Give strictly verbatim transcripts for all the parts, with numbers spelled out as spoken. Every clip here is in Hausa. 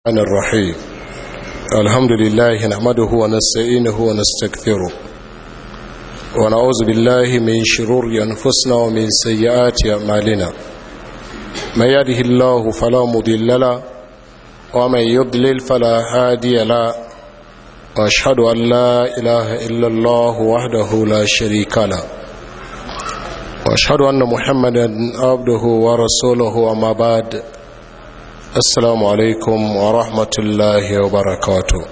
الرحمن الرحيم الحمد لله نحمده ونستعينه ونستغفره ونعوذ بالله من شرور أنفسنا ومن سيئات أعمالنا من يهده الله فلا مضل له ومن يضلل فلا هادي له وأشهد أن لا إله إلا الله وحده لا شريك له وأشهد أن محمدا عبده ورسوله أما بعد assalamu alaikum wa rahmatullahi wa barakatuh.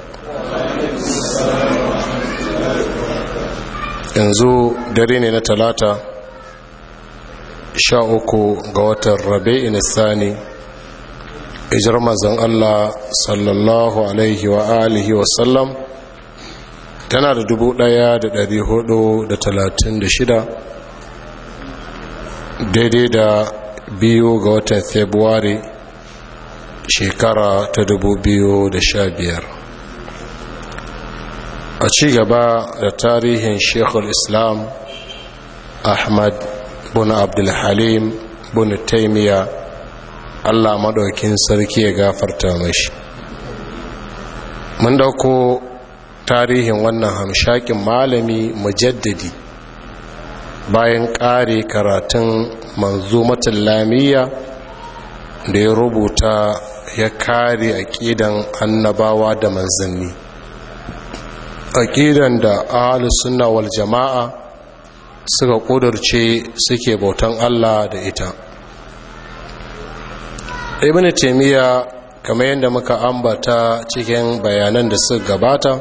Yanzu dare ne na talata sha uku ga watan rabi'in sani hijirar manzon Allah sallallahu alaihi wa alihi wa sallam tana da dubu daya da dari hudu da talatin da shida daidai da biyu ga watan Fabrairu shekara ta dubu biyu da sha biyar. A ci gaba da tarihin Sheikhul Islam Ahmad bin Abdulhalim bin Taimiyya, Allah maɗaukin sarki ya gafarta mashi. Mun dauko tarihin wannan hamshakin malami mujaddadi bayan ƙare karatun manzumatul lamiyya da ya rubuta ya kare aƙidan annabawa da manzanni, aƙidan da ahlus sunna wal jama'a suka ƙudurce suke bautan Allah da ita. Ibn Taymiyyah kamar yadda muka ambata cikin bayanan da suka gabata,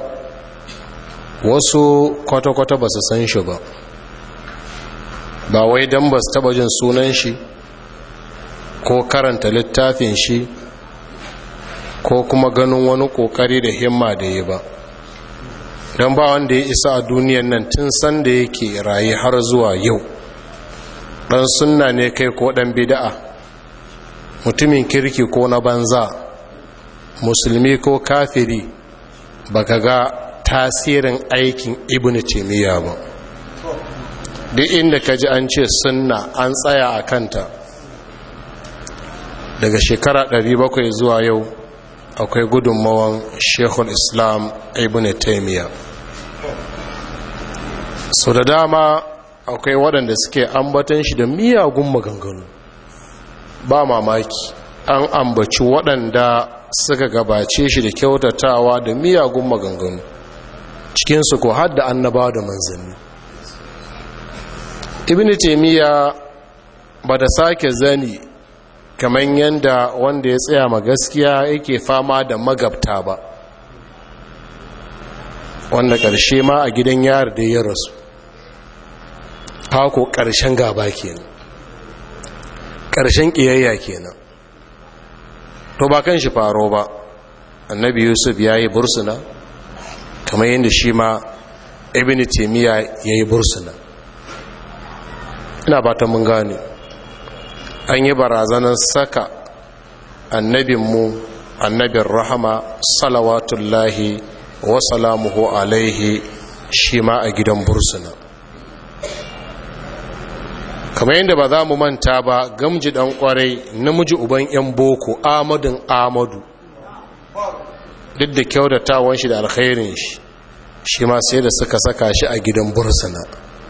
wasu kwata-kwata ba su san shi ba ba wai don ba su taba jin sunan shi ko karanta littafin shi ko kuma ganin wani kokari da himma da yi ba, don ba wanda ya isa a duniyan nan tun san da yake raye har zuwa yau, dan sunna ne kai ko dan bid'a, mutumin kirki ko na banza, musulmi ko kafiri, baka ga tasirin aikin Ibn Taymiyyah ba. Duk inda ka ji an ce sunna an tsaya a kanta, daga shekara ɗari bakwai zuwa yau akwai gudunmawan Sheikhul Islam Ibn Taymiyyah. So da dama akwai waɗanda suke ambatan shi da miyagun maganganu, ba mamaki an ambaci waɗanda suka gabace shi da kyautatawa da miyagun maganganu, cikinsu ko har da annabawa da manzanni. Ibn Taymiyyah ba da sake zani kamar yadda wanda ya tsaya ma gaskiya yake fama da magabta ba, wanda ƙarshe ma a gidan yari da ya rasu, hako ƙarshen gaba kenan, ƙarshen ƙiyayya kenan. To ba kan shi faro ba, annabi Yusuf ya yi bursuna kamar yadda shi ma Ibn Taymiyyah ya yi bursuna. ina ba ta mun gane, an yi barazanar saka annabinmu annabin rahama salawatullahi wa salamuhu alaihi shi ma a gidan bursuna. kamar yadda ba za mu manta ba, gamji dan kwarai namiji uban yan boko amadun amadu, duk da kyautatawan shi da alkhairin shi, shi ma sai da suka saka shi a gidan bursuna.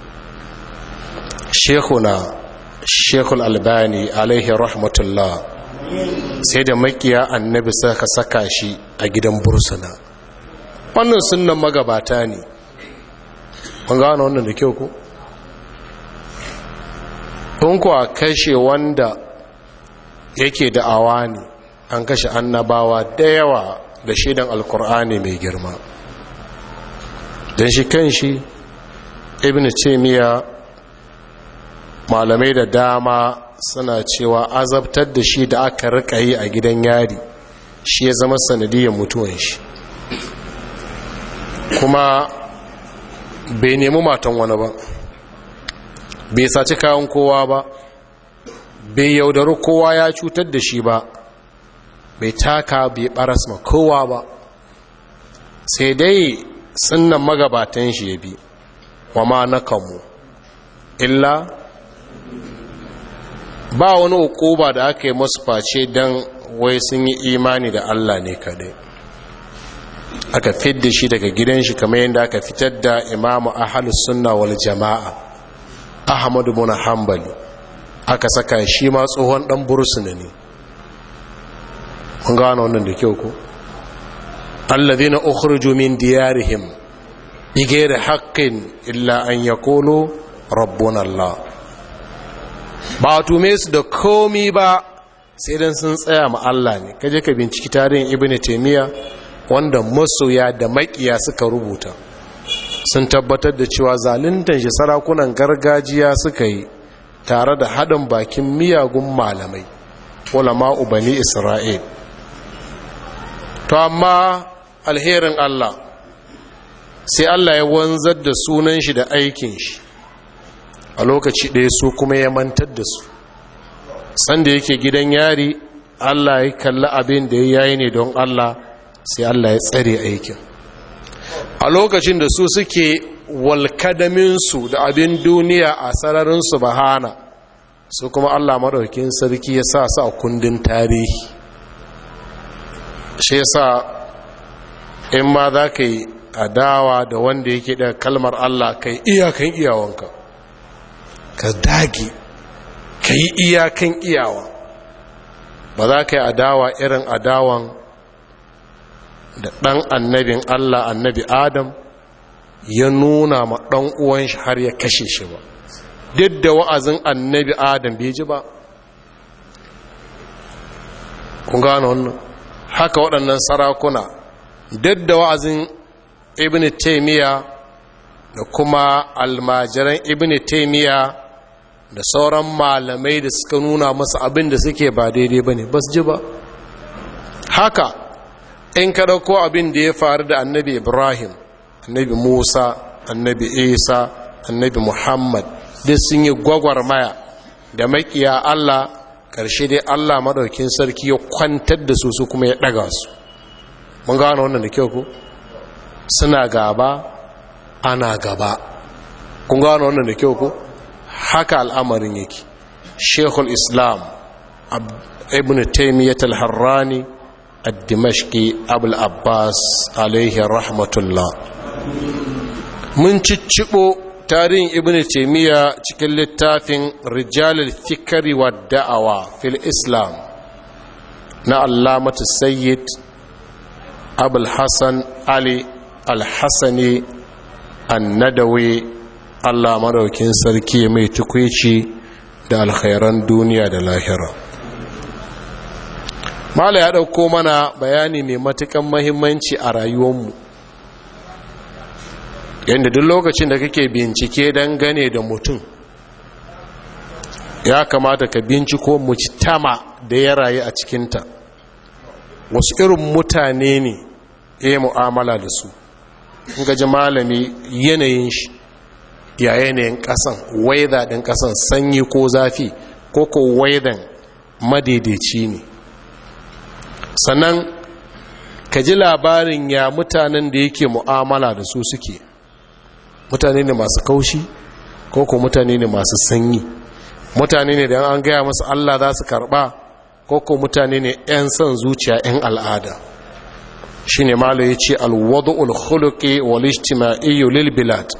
shekuna Sheikhul Albani alaihi rahmatullah sai da makiya annabi suka saka shi a gidan bursuna. Wannan sunnan magabata ne, kun gano wannan da kyau ko? Kun kuwa kashe wanda yake da'awa ne, an kashe annabawa da yawa da shaidan alkur'ani mai girma. don shi kan shi Ibn Taymiyyah malamai da dama suna cewa azabtar da shi da aka rika yi a gidan yari shi ya zama sanadiyar mutuwan shi, kuma bai nemi matan wani ba, bai saci kayan kowa ba, bai yaudaru kowa ya cutar da shi ba, bai taka bai baras ma kowa ba, sai dai sunnan magabatan shi ya bi, wa ma nakamu illa ba wani hukuba da aka yi masu face don wai sun yi imani da Allah ne kadai, aka fidda shi daga gidan shi kamar yadda aka fitar da imamu ahlus sunna wal jama'a Ahmad ibn Hanbali, aka saka shi ma tsohon dan bursuna ne. mun gano wannan da kyau ko, alladhina ukhriju min diyarihim bighairi haqqin illa an yaqulu rabbuna Allah. ba tume su da komi ba sai dan sun tsaya ma Allah ne. kaje ka binciki tarihin Ibn Taymiyyah wanda masoya da makiya suka rubuta, sun tabbatar da cewa zaluntan shi sarakunan gargajiya suka yi tare da haɗin bakin miyagun malamai ulama'u bani Isra'il. to amma alherin Allah sai Allah ya wanzar da sunan shi da aikin shi a lokaci ɗaya, su kuma ya mantar da su. sanda yake gidan yari Allah ya kalli abin da ya yi ne don Allah, sai Allah ya tsare aikin. a lokacin da su suke walkadaminsu da abin duniya a sararin su bahana, su kuma Allah maɗaukin sarki ya sa su a kundin tarihi. shi yasa in ma za ka yi adawa da wanda yake da kalmar Allah, kai iyakan iyawanka, ka dage ka yi iyakan iyawa. ba za ka yi adawa irin adawan da ɗan annabin Allah annabi Adam ya nuna ma ɗan uwan shi har ya kashe shi ba, duk da wa'azin annabi Adam bai ji ba. kun gano wannan? haka waɗannan sarakuna duk da wa'azin Ibn Taymiyyah da kuma almajiran Ibn Taymiyyah da sauran malamai da suka nuna masa abin da suke ba daidai ba ne, ba su ji ba. haka in ka ɗauko abin da ya faru da annabi Ibrahim, annabi Musa, annabi Isa, annabi Muhammad, duk sun yi gwagwarmaya da makiya Allah, ƙarshe dai Allah maɗaukin sarki ya kwantar da su, su kuma ya ɗaga su. mun gano wannan da kyau ku? suna gaba ana gaba. kun gano wannan da kyau ku? haka al'amarin yake. Sheikhul Islam Ibn Taymiyyah al-Harrani ad-Dimashqi Abul Abbas alaihi rahmatullah. mun ciccibo tarihin Ibn Taymiyyah cikin littafin Rijalul Fikri wa Da'awa fil Islam na Allamatu Sayyid Abul Hasan Ali al-Hasani an-Nadawi, Allah madaukin sarki mai tukwici da alkhairan duniya da lahira. Mala ya dauko mana bayani mai matukan muhimmanci a rayuwarmu, yadda duk lokacin da kake bincike dangane da mutum, ya kamata ka binciko mujtama da ya rayu a cikinta, wasu irin mutane ne ya mu'amala da su. in gaji malami yanayin shi ya yanayin kasan, weather din kasan sanyi ko zafi, ko ko weather madaidaici ne. sannan ka ji labarin ya mutanen da yake mu'amala da su suke, mutane ne masu kaushi ko ko mutane ne masu sanyi, mutane ne da an gaya masu Allah za su karba, ko ko mutane ne 'yan son zuciya 'yan al'ada. shi ne malo ya ce alwadu'ul khuluqi wal ijtima'i lil bilad.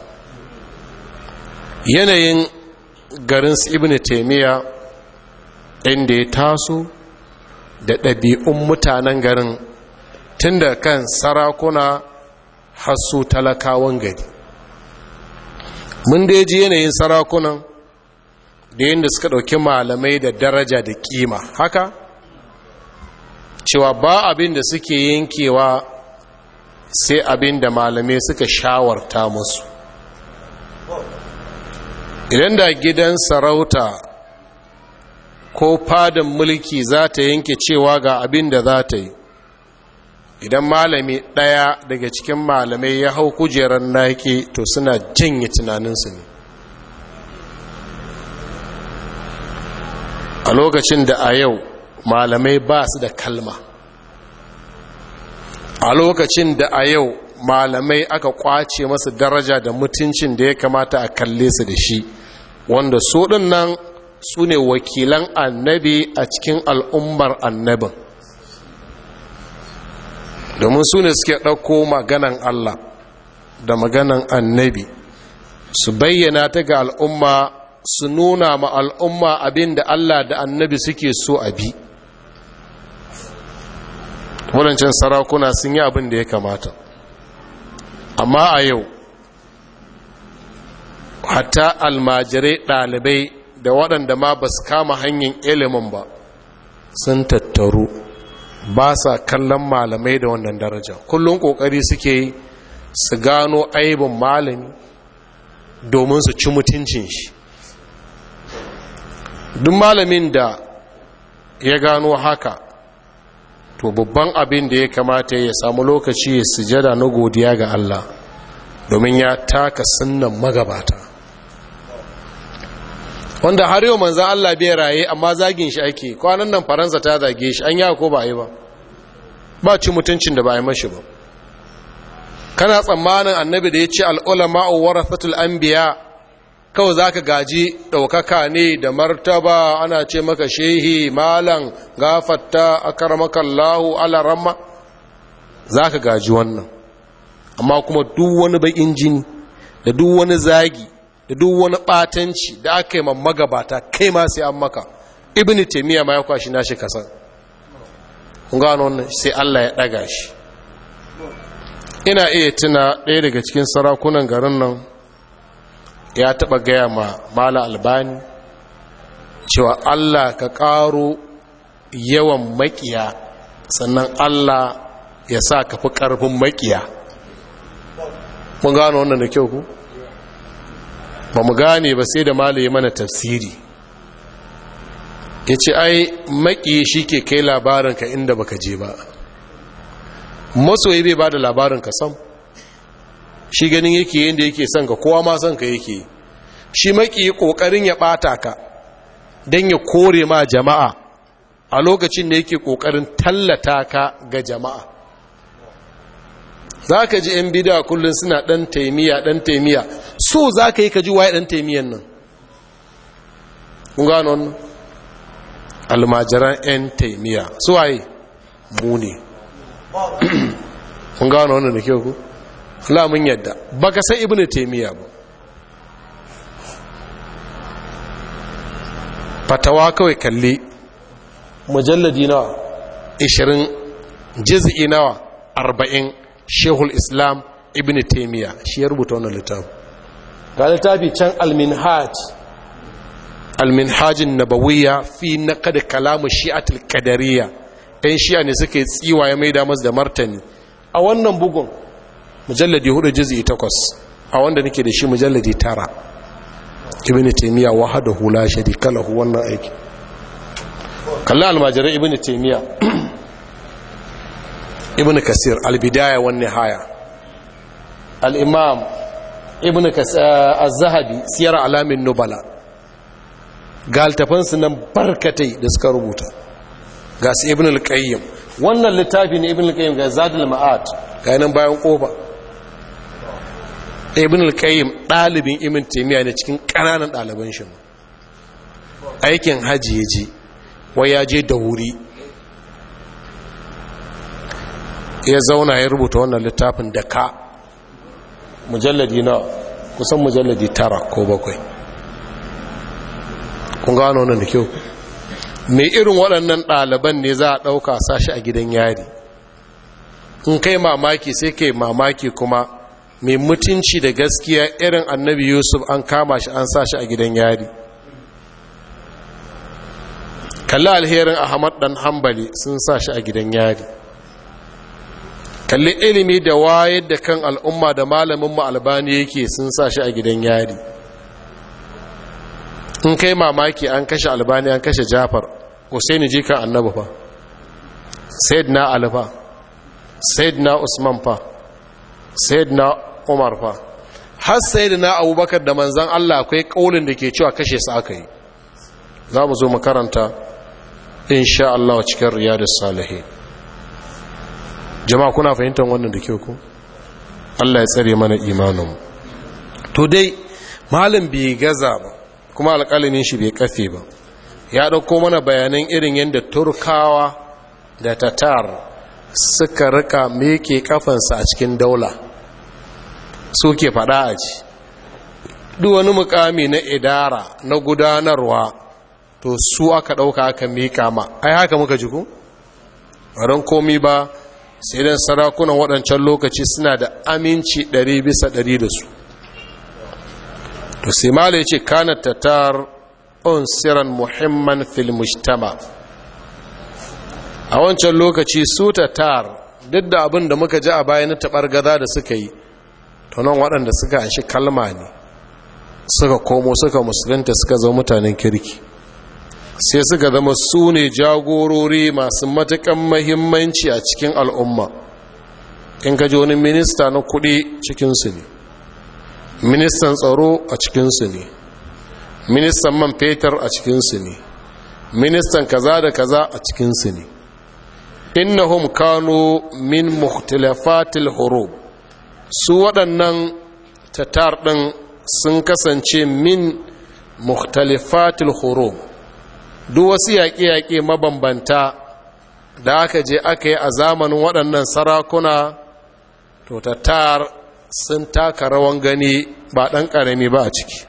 yanayin garin Ibn Taymiyyah inda ya taso da ɗabi'un mutanen garin, tun da kan sarakuna hasu talakawan gari. mun da ji yanayin sarakunan da yadda suka ɗauki malamai da daraja da ƙima, haka cewa ba abin da suke yankewa sai abin da malamai suka shawarta musu. idan da gidan sarauta ko fadan mulki za ta yanke cewa ga abin da za ta yi, idan malami ɗaya daga cikin malamai ya hau kujerar naki, to suna janye tunaninsu ne. a lokacin da a yau malamai ba su da kalma, a lokacin da a yau malamai aka kwace masu daraja da mutuncin da ya kamata a kalle su da shi, wanda su nan su ne wakilan annabi a cikin al'ummar annabin, domin su ne suke ɗauko maganan Allah da maganan annabi su bayyana ta ga al'umma, su nuna ma al'umma abin da Allah da annabi suke so a bi. wadancan sarakuna sun yi abin da ya kamata, amma a yau hatta almajirai ɗalibai da waɗanda ma ba su kama hanyar ilimin ba sun tattaru, ba sa kallon malamai da wannan daraja. Kullum ƙoƙari suke su gano aibin malami domin su ci mutuncin shi. Duk malamin da ya gano haka, to babban abin da ya kamata ya samu lokaci ya sujada na godiya ga Allah, domin ya taka sunnan magabata, wanda har yau manzo Allah bai raye amma zagin shi ake. Kwanan nan Faransa ta zage shi, an yi ko ba yi ba? Ba ci mutuncin da ba yi mashi ba. Kana tsammanin annabi da ya ce al'ulama'u warathatul anbiya kawai zaka gaji ɗaukaka ne da martaba, ana ce maka shehi, malam, gafatta, akarmakallahu, alaramma, zaka gaji wannan. Amma kuma duk wani bakin jini da duk wani zagi da duk wani batanci da aka yi magabata, kai ma sai an maka. Ibn Taymiyyah ma ya kwashi nashi kasan. Kun gano wannan, sai Allah ya daga shi. Ina iya tuna ɗaya daga cikin sarakunan garin nan ya taɓa gaya ma Mala Albani cewa Allah ka ƙaro yawan maƙiya, sannan Allah ya sa ka fi ƙarfin maƙiya. Mun gano wannan da kyau ku? Ba mu gane ba sai da Mala ya mana tafsiri. Ya ce ai maƙiyi shi ke kai labarinka inda baka je ba, masoyi bai ba da labarinka sam. Shi ganin yake yadda yake son ka, kowa ma son ka yake. Shi maƙiyi ƙoƙarin ya ɓata ka don ya kore ma jama'a a lokacin da yake ƙoƙarin tallata ka ga jama'a. Za ka ji ‘yan bida kullum suna ɗan taimiya ɗan taimiya, so za ka yi ka ji waye ɗan taimiyan nan. Kun gano wannan? Almajiran ‘yan taimiya su waye? Mu ne. Kun gano wannan da kyau ku? Allah mun yadda ba ka san Ibn Taimiyya ba. Fatawa kawai kalli mujalladi nawa ishirin, juz'i nawa arba'in, Shehul Islam Ibn Taimiyya shi ya rubuta wannan littafi. Ga littafi can Al-Minhaj, Al-Minhaj an-Nabawiyya fi naqd kalam Shi'at al-Qadariyya. Ɗan Shi'a ne suke tsiwa ya maida masu da martani. A wannan bugun mujalladi hudu juz'i takwas, a wanda nake da shi mujalladi tara. Ibn Taimiyya wahdahu la sharika lahu, wannan aiki. Kalla almajirai Ibn Taimiyya, Ibn Kasir, al-Bidaya wan Nihaya, al-Imam Ibn Az-Zahabi, Siyar Alamin Nubala. Ga altafansu nan barkatai da suka rubuta. Ga su Ibn al-Qayyim, wannan littafi ne Ibn al-Qayyim ga Zadul Ma'ad, ga nan bayan kofa. Ibn al-Qayyim ɗalibin Ibn Taymiyyah ne cikin ƙananan ɗaliban shi. Aikin haji ya je, wai ya je da wuri, ya zauna ya rubuta wannan littafin da ka mujalladi na kusan mujalladi tara ko bakwai. Kun gano wannan da kyau? Mai irin waɗannan ɗaliban ne za a ɗauka sashi a gidan yari. In kai mamaki sai kai mamaki kuma mai mutunci da gaskiya irin Annabi Yusuf an kama shi an sashi a gidan yari. Kalli alherin Ahmad dan Hanbali sun sashi a gidan yari. Kalli ilimi da wayar da kan al'umma da malamin mu Albani yake sun sashi a gidan yari. In kai mamaki an kashe Albani an kashe Jafar, Husaini jikan Annabi fa, Sayyidina Ali fa, Sayyidina Usman fa, Sayyidina Umar fa, har Sayyidina Abubakar da manzon Allah akwai kaulin da ke cewa kashe su aka yi. Za mu zo mu karanta insha Allah cikin Riyadus Salihin. Jama'a kuna fahimtar wannan da kyau ko? Allah ya tsare mana imanin. To dai malam bai gaza ba, kuma alƙalamin shi bai kafe ba. Ya ɗauko mana bayanan irin yadda Turkawa da Tatar suka rika meke kafansa a cikin daula suke fada a ci duk wani mukami na idara na gudanarwa to su aka dauka aka mika ma ai haka muka ji ku ran komi ba sai dan sarakunan waɗancan lokaci suna da aminci ɗari bisa ɗari da su to sai malai ce kana tatar unsiran muhimman fil mujtama a wancan lokaci su tatar duk da abin da muka ji a baya na tabargaza da suka yi to nan waɗanda suka anshi kalma ne suka komo suka musulunta suka zama mutanen kirki sai suka zama su ne jagorori masu matukan mahimmanci a cikin al'umma in ka ji wani minista na kuɗi cikinsu ne ministan tsaro a cikinsu ne ministan man fetur a cikinsu ne ministan kaza da kaza a cikinsu ne innahum kanu min muhtalafatil hurub su waɗannan tatar ɗin sun kasance min muhtalifatil hurub duk wasu yaƙe-yaƙe mabambanta da aka je aka yi a zamanin waɗannan sarakuna to tatar sun taka rawan gani ba ɗan ƙarami ba a ciki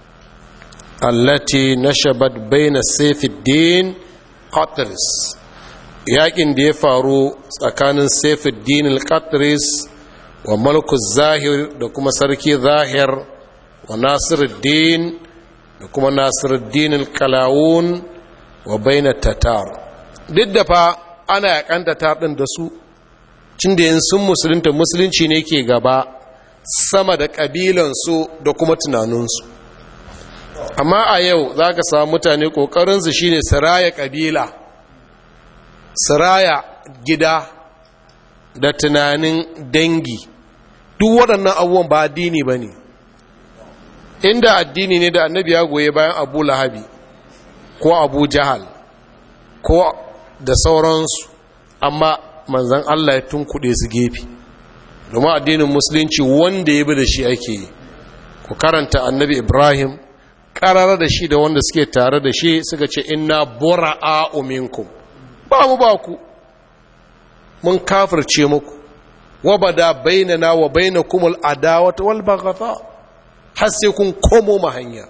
allati nashabat baina sayfiddin qatris yaƙin da ya faru tsakanin sayfiddin al-qatris wa malkus zahir da kuma sarki zahir wa nasiruddin da kuma nasiruddin al-kalawun wa baina tatar duk da fa ana yakan tatar din da su cin da yin sun musulunta musulunci ne ke gaba sama da kabilansu da kuma tunaninsu amma a yau za ka samu mutane ƙoƙarinsu shi ne siraya ƙabila siraya gida da tunanin dangi duk waɗannan abubuwan ba addini ba ne inda addini ne da annabi ya goye bayan abu lahabi ko abu jahal ko da sauransu amma manzan Allah ya tunkuɗe su gefe domin addinin musulunci wanda ya bi da shi ake yi ku karanta annabi ibrahim ƙarar da shi da wanda suke tare da shi suka ce inna bura'a minkum ba mu ba ku mun kafirce muku wa bada bainana wa bainakumul adawata wal baghatha har sai kun komo ma hanya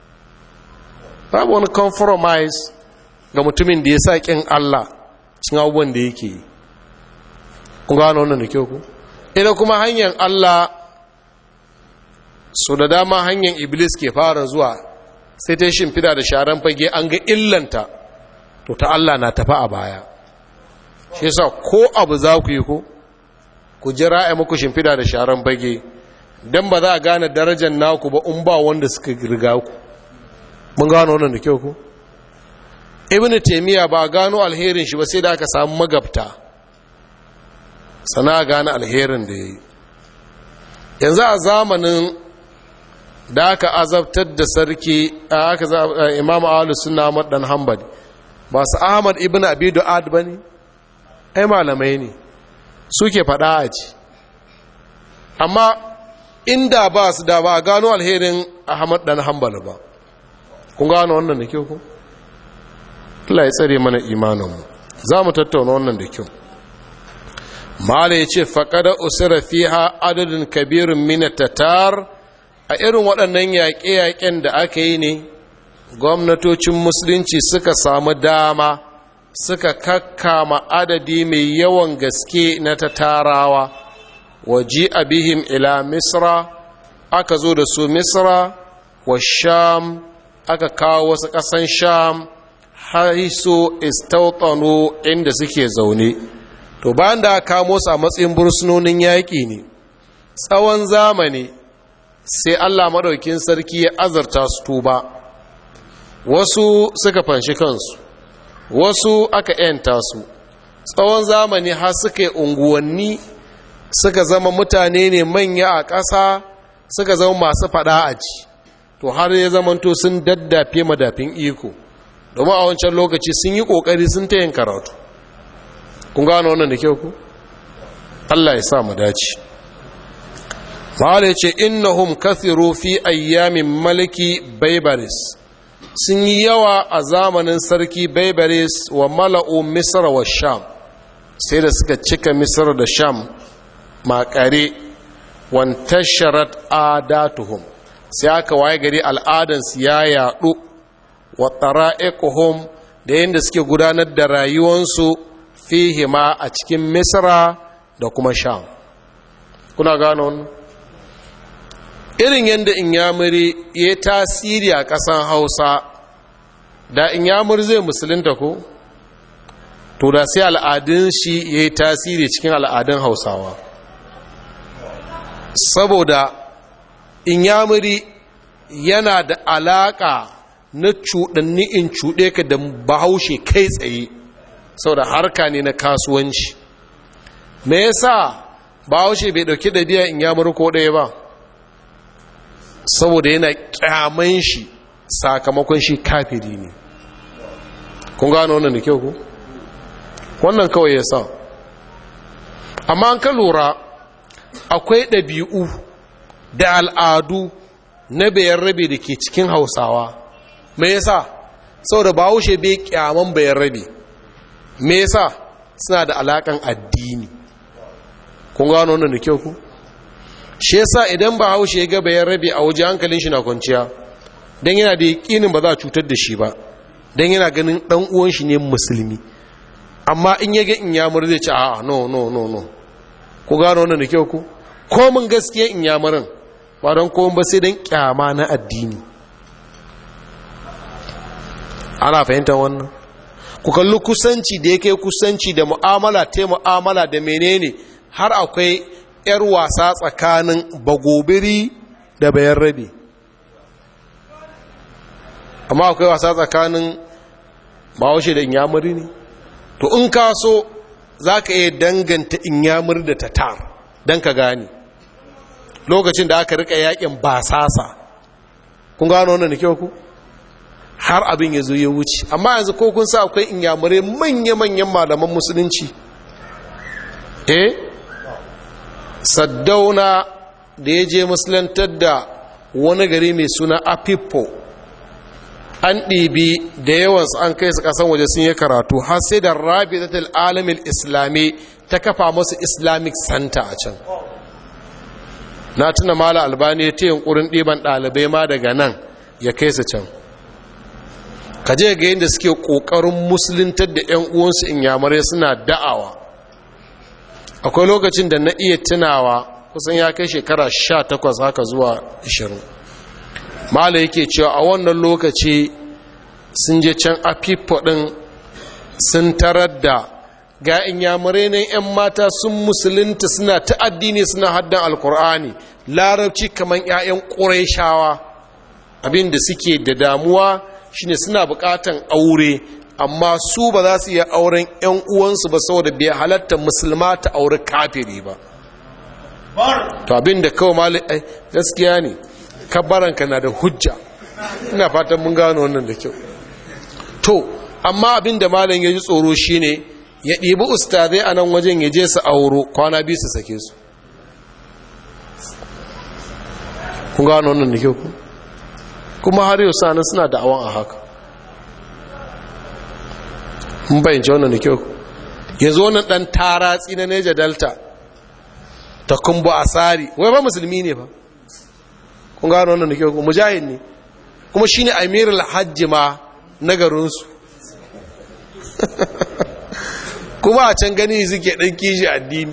babu wani compromise ga mutumin da ya sa kin Allah cikin abubuwan da yake yi kun gano wannan da kyau ku idan kuma hanyar Allah so da dama hanyar iblis ke fara zuwa sai ta shimfida da sharan fage an ga illanta to ta Allah na tafi a baya shi yasa ko abu za ku yi ko ku jira ai muku shimfida da sharan fage dan ba za a gane darajar naku ba in ba wanda suka riga ku mun gano wannan da kyau ku ibnu taymiya ba gano alherin shi ba sai da aka samu magabta sana gane alherin da yayi yanzu a zamanin da aka azabtar da sarki aka imamu ahlus sunna Ahmad dan Hanbali ba su Ahmad ibn Abi Du'ad bane ai malamai ne suke fada a ci amma inda ba su da ba gano alherin Ahmad dan Hanbali ba kun gano wannan da kyau ko Allah ya tsare mana imanin mu zamu tattauna wannan da kyau mala yace faqada usira fiha adadun kabirun min at-tatar a irin waɗannan yaƙe-yaƙen da aka yi ne gwamnatocin musulunci suka samu dama suka kakkama adadi mai yawan gaske na tatarawa waji abihim ila misra aka zo da su misra wa sham aka kawo wasu ƙasan sham haiso istautano inda suke zaune to bayan da aka kamo su a matsayin bursunonin yaƙi ne tsawon zamani sai Allah maɗaukin sarki ya azarta su tuba wasu suka fanshi kansu wasu aka yanta su tsawon zamani har suka yi unguwanni suka zama mutane ne manya a ƙasa suka zama masu faɗa a ci to har ya zamanto sun daddafe madafin iko domin a wancan lokaci sun yi ƙoƙari sun ta yin karatu kun gano wannan da kyau ku Allah ya sa mu dace ma'ala ya ce innahum kathiru fi ayyamin maliki baibaris sun yi yawa a zamanin sarki baibaris wa mala'u misra wa sham sai da suka cika misar da sham makare wantasharat adatuhum sai aka waye gari al'adansu ya yaɗu wa tara'iquhum da yadda suke gudanar da rayuwansu fihima a cikin misra da kuma sham. Kuna gano wannan? Irin yadda inyamuri ya tasiri a ƙasan hausa da inyamur zai musulunta ko to da sai al'adun shi ya yi tasiri cikin al'adun hausawa, saboda inyamuri yana da alaƙa na cuɗanni in cuɗe ka da bahaushe kai tsaye saboda harka ne na kasuwanci. Me yasa bahaushe bai ɗauki da biya inyamuri ko ɗaya ba? Saboda yana ƙyaman shi sakamakon shi kafiri ne. Kun gano wannan da kyau ku? Wannan kawai ya sa. Amma an ka lura akwai ɗabi'u da al'adu na bayan rabe da ke cikin hausawa. Me yasa? Saboda bahaushe bai kyaman bayan rabe. Me yasa? Suna da alakan addini. Kun gano wannan da kyau ku? Shi yasa idan bahaushe ya ga bayan rabe a waje hankalin shi na kwanciya, dan yana da yakinin ba za a cutar da shi ba, dan yana ganin dan uwan shi ne musulmi. Amma in ya ga inyamur zai ce a'a no no no no. Ku gano wannan da kyau ku? Ko mun gaskiya inyamurin ba don ko ba sai dan kyama na addini. Ana fahimtar wannan? Ku kalli kusanci da yake kusanci da mu'amala ta mu'amala da menene har akwai yar wasa tsakanin bagobiri da bayan rabe. Amma akwai wasa tsakanin bahaushe da inyamuri ne. To in ka so za ka iya danganta inyamur da tatar don ka gane lokacin da aka rika yakin basasa. Kun gano wannan da kyau ku? Har abin ya zo ya wuce. Amma yanzu ko kun sa akwai inyamurai manya-manyan malaman musulunci. Eh? Saddauna da ya je musulantar da wani gari mai suna Apipo, an ɗibi da yawansu an kai su ƙasan waje sun yi karatu har sai da Rabi'atul Alamin Islami ta kafa masu Islamic Center a can. Na tuna Mala Albani ta yunkurin ɗiban ɗalibai ma daga nan ya kai su can. Ka je ga yadda suke ƙoƙarin musuluntar da 'yan uwansu inyamurai suna da'awa. Akwai lokacin da na iya tunawa kusan ya kai shekara sha takwas haka zuwa ashirin. Mala yake cewa a wannan lokaci sun je can Afifa ɗin sun tarar da ga inyamurai nan 'yan mata sun musulunta suna ta addini suna haddan alkur'ani larabci kamar 'ya'yan ƙurayshawa. Abin da suke da damuwa shine suna buƙatan aure amma su ba za su iya auren 'yan uwansu ba saboda bai halatta musulma ta aure kafiri ba. To abin da kawai mali ai gaskiya ne kabbaranka na da hujja. Ina fatan mun gano wannan da kyau. To amma abin da malam ya ji tsoro shine ya ɗibi ustazai a nan wajen ya je su auro kwana biyu su sake su. Kun gano wannan da kyau ku? Kuma har yau sanan suna da'awan a haka. Mun bayyance wannan da kyau ku? Yanzu wannan ɗan taratsi na Neja Delta ta kumbu asari wai ba musulmi ne ba. Kun gano wannan da kyau ku? Mujahid ne kuma shine amirul hajji ma na garinsu. Kuma a can gani suke ɗan kishi addini.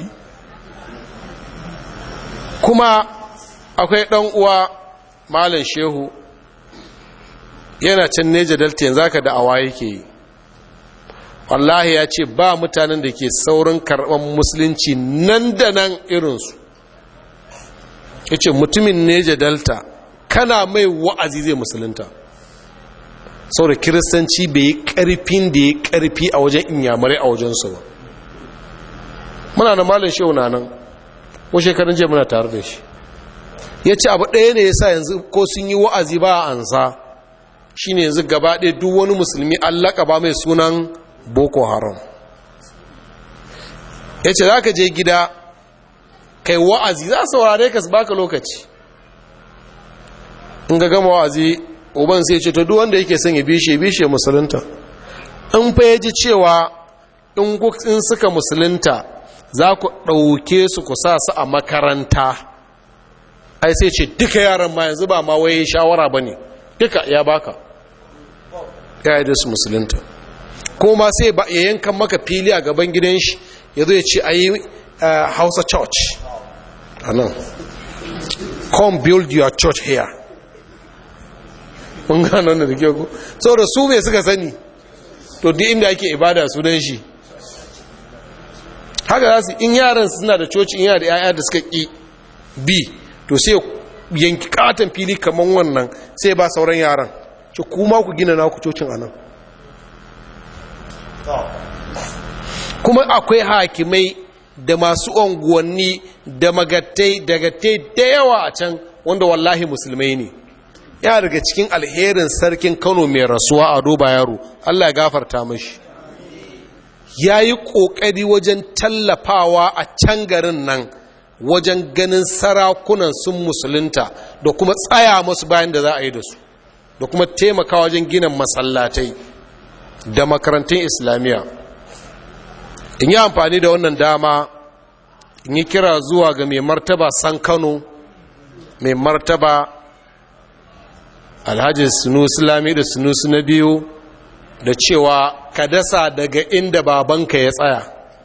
Kuma akwai ɗan uwa Malam Shehu yana can Neja Delta yanzu aka da'awa yake yi. Wallahi ya ce ba mutanen da ke saurin karɓar musulunci nan da nan irinsu. Ya ce mutumin Neja Delta kana mai wa'azi zai musulunta saboda kiristanci bai yi ƙarfin da ya ƙarfi a wajen inyamurai a wajensu ba. Muna da Malam Shehu na nan ko shekarun jiya muna tare da shi. Ya ce abu ɗaya ne ya sa yanzu ko sun yi wa'azi ba a ansa shi ne yanzu gaba ɗaya duk wani musulmi an laƙaba mai sunan Boko Haram. Ya ce za ka je gida kai wa'azi za su saurare ka su baka lokaci. In ga gama wa'azi uban sai ce to duk wanda yake son ya bishe bishe musulunta. In fa ya ji cewa in suka musulunta za ku ɗauke su ku sa su a makaranta, ai sai ce duka yaran ma yanzu ba ma waye shawara ba ne, duka ya baka ya yi da su musulunta. Kuma sai ba ya yankan maka fili a gaban gidan shi ya zo ya ce a yi Hausa church a nan, come build your church here. Mun gano da ke ku saboda su mai suka sani, to duk inda ake ibada sunan shi haka za su. In yaran suna da coci, in yana da yaya da suka ƙi bi, to sai yanki katon fili kamar wannan, sai ba sauran yaran ce kuma ku gina naku cocin anan. Kuma akwai hakimai da masu unguwanni da magatai dagatai da yawa a can wanda wallahi musulmai ne. Ya daga cikin alherin sarkin Kano mai rasuwa a Doba Yaro, Allah ya gafarta mashi, ya yi ƙoƙari wajen tallafawa a can garin nan wajen ganin sarakunan sun musulunta da kuma tsaya masu bayan da za a yi da su, da kuma taimaka wajen gina masallatai da makarantun islamiyya. In yi amfani da wannan dama in yi kira zuwa ga mai martaba san Kano, mai martaba Alhaji Sunusi Lami da Sunusi na biyu, da cewa ka dasa daga inda babanka ya tsaya,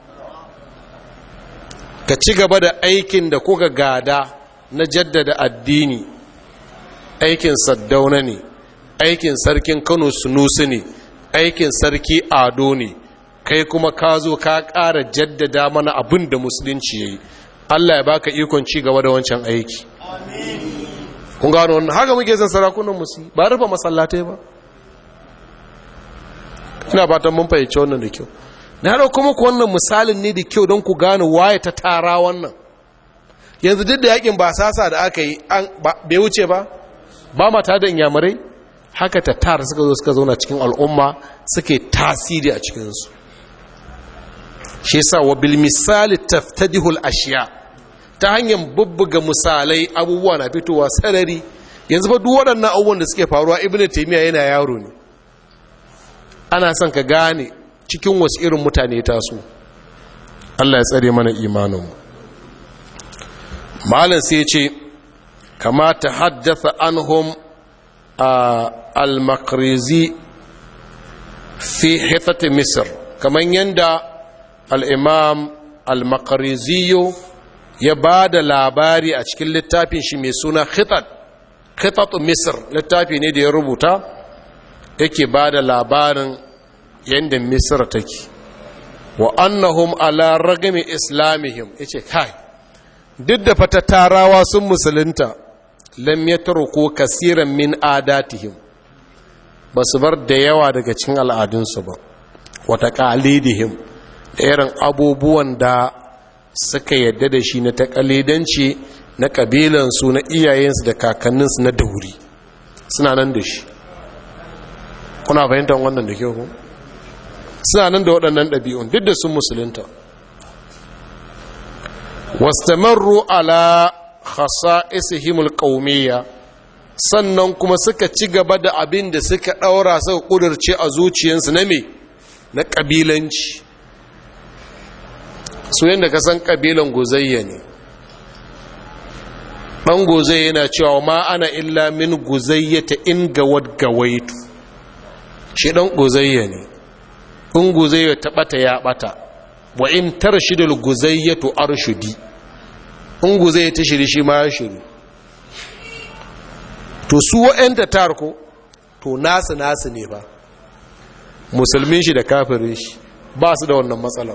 ka ci gaba da aikin da kuka gada na jaddada addini. Aikin Saddauna ne, aikin sarkin Kano Sunusi ne, aikin sarki Ado ne, kai kuma ka zo ka ƙara jaddada mana abin da musulunci ya yi. Allah ya baka ikon ci gaba da wancan aiki. Kun gano wannan, haka muke zan sarakunan musu, ba rufe masallatai ba. Ina fatan mun fahimci wannan da kyau. Na dauko muku wannan misalin ne da kyau don ku gane waye ta tara wannan. Yanzu duk da yakin ba sasa da aka yi an bai wuce ba, ba mata da inyamurai, haka ta tara suka zo suka zauna cikin al'umma suke tasiri a cikinsu. Shi yasa wa bil misali taftadihul ashiya, ta hanyar bubbuga misalai abubuwa na fitowa sarari. Yanzu ba duk waɗannan abubuwan da suke faruwa Ibn Taymiyyah yana yaro ne. Ana son ka gane cikin wasu irin mutane taso. Allah ya tsare mana imanin. Malam sai ya ce kama ta haddatha anhum al-Maqrizi fi hifat Misr, kaman yanda al-Imam al-Maqrizi ya ba da labari a cikin littafin shi mai suna khitat khitat Misr, littafi ne da ya rubuta yake ba da labarin yadda Misr take, wa annahum ala ragami islamihim, yace kai duk da fata tarawa sun musulunta, lam yatruku kaseeran min adatihim, basu bar da yawa daga cikin al'adunsu ba, wa taqalidihim, da irin abubuwan da suka yadda da shi na taƙalidanci na ƙabilansu, na iyayensu da kakanninsu na dauri, suna nan da shi. Kuna fahimtar wannan da kyau? Suna nan da waɗannan ɗabi'un duk da sun musulunta. Wastamarru ala khasa'isihimul qaumiyya, sannan kuma suka ci gaba da abin da suka ɗaura suka ƙudurce a zuciyarsu na me, na ƙabilanci. Su yadda ka san ƙabilan Guzayya ne, ɗan Guzayya yana cewa ma ana illa min Guzayyata in gawad gawaitu, shi ɗan Guzayya ne, in Guzayya ta ɓata ya ɓata, wa in tarshidul Guzayyatu arshudi, in Guzayya ta shiri shi ma ya shiri. To su wa'yanta tarko, to nasu nasu ne ba, musulmin shi da kafirin shi ba su da wannan matsalar.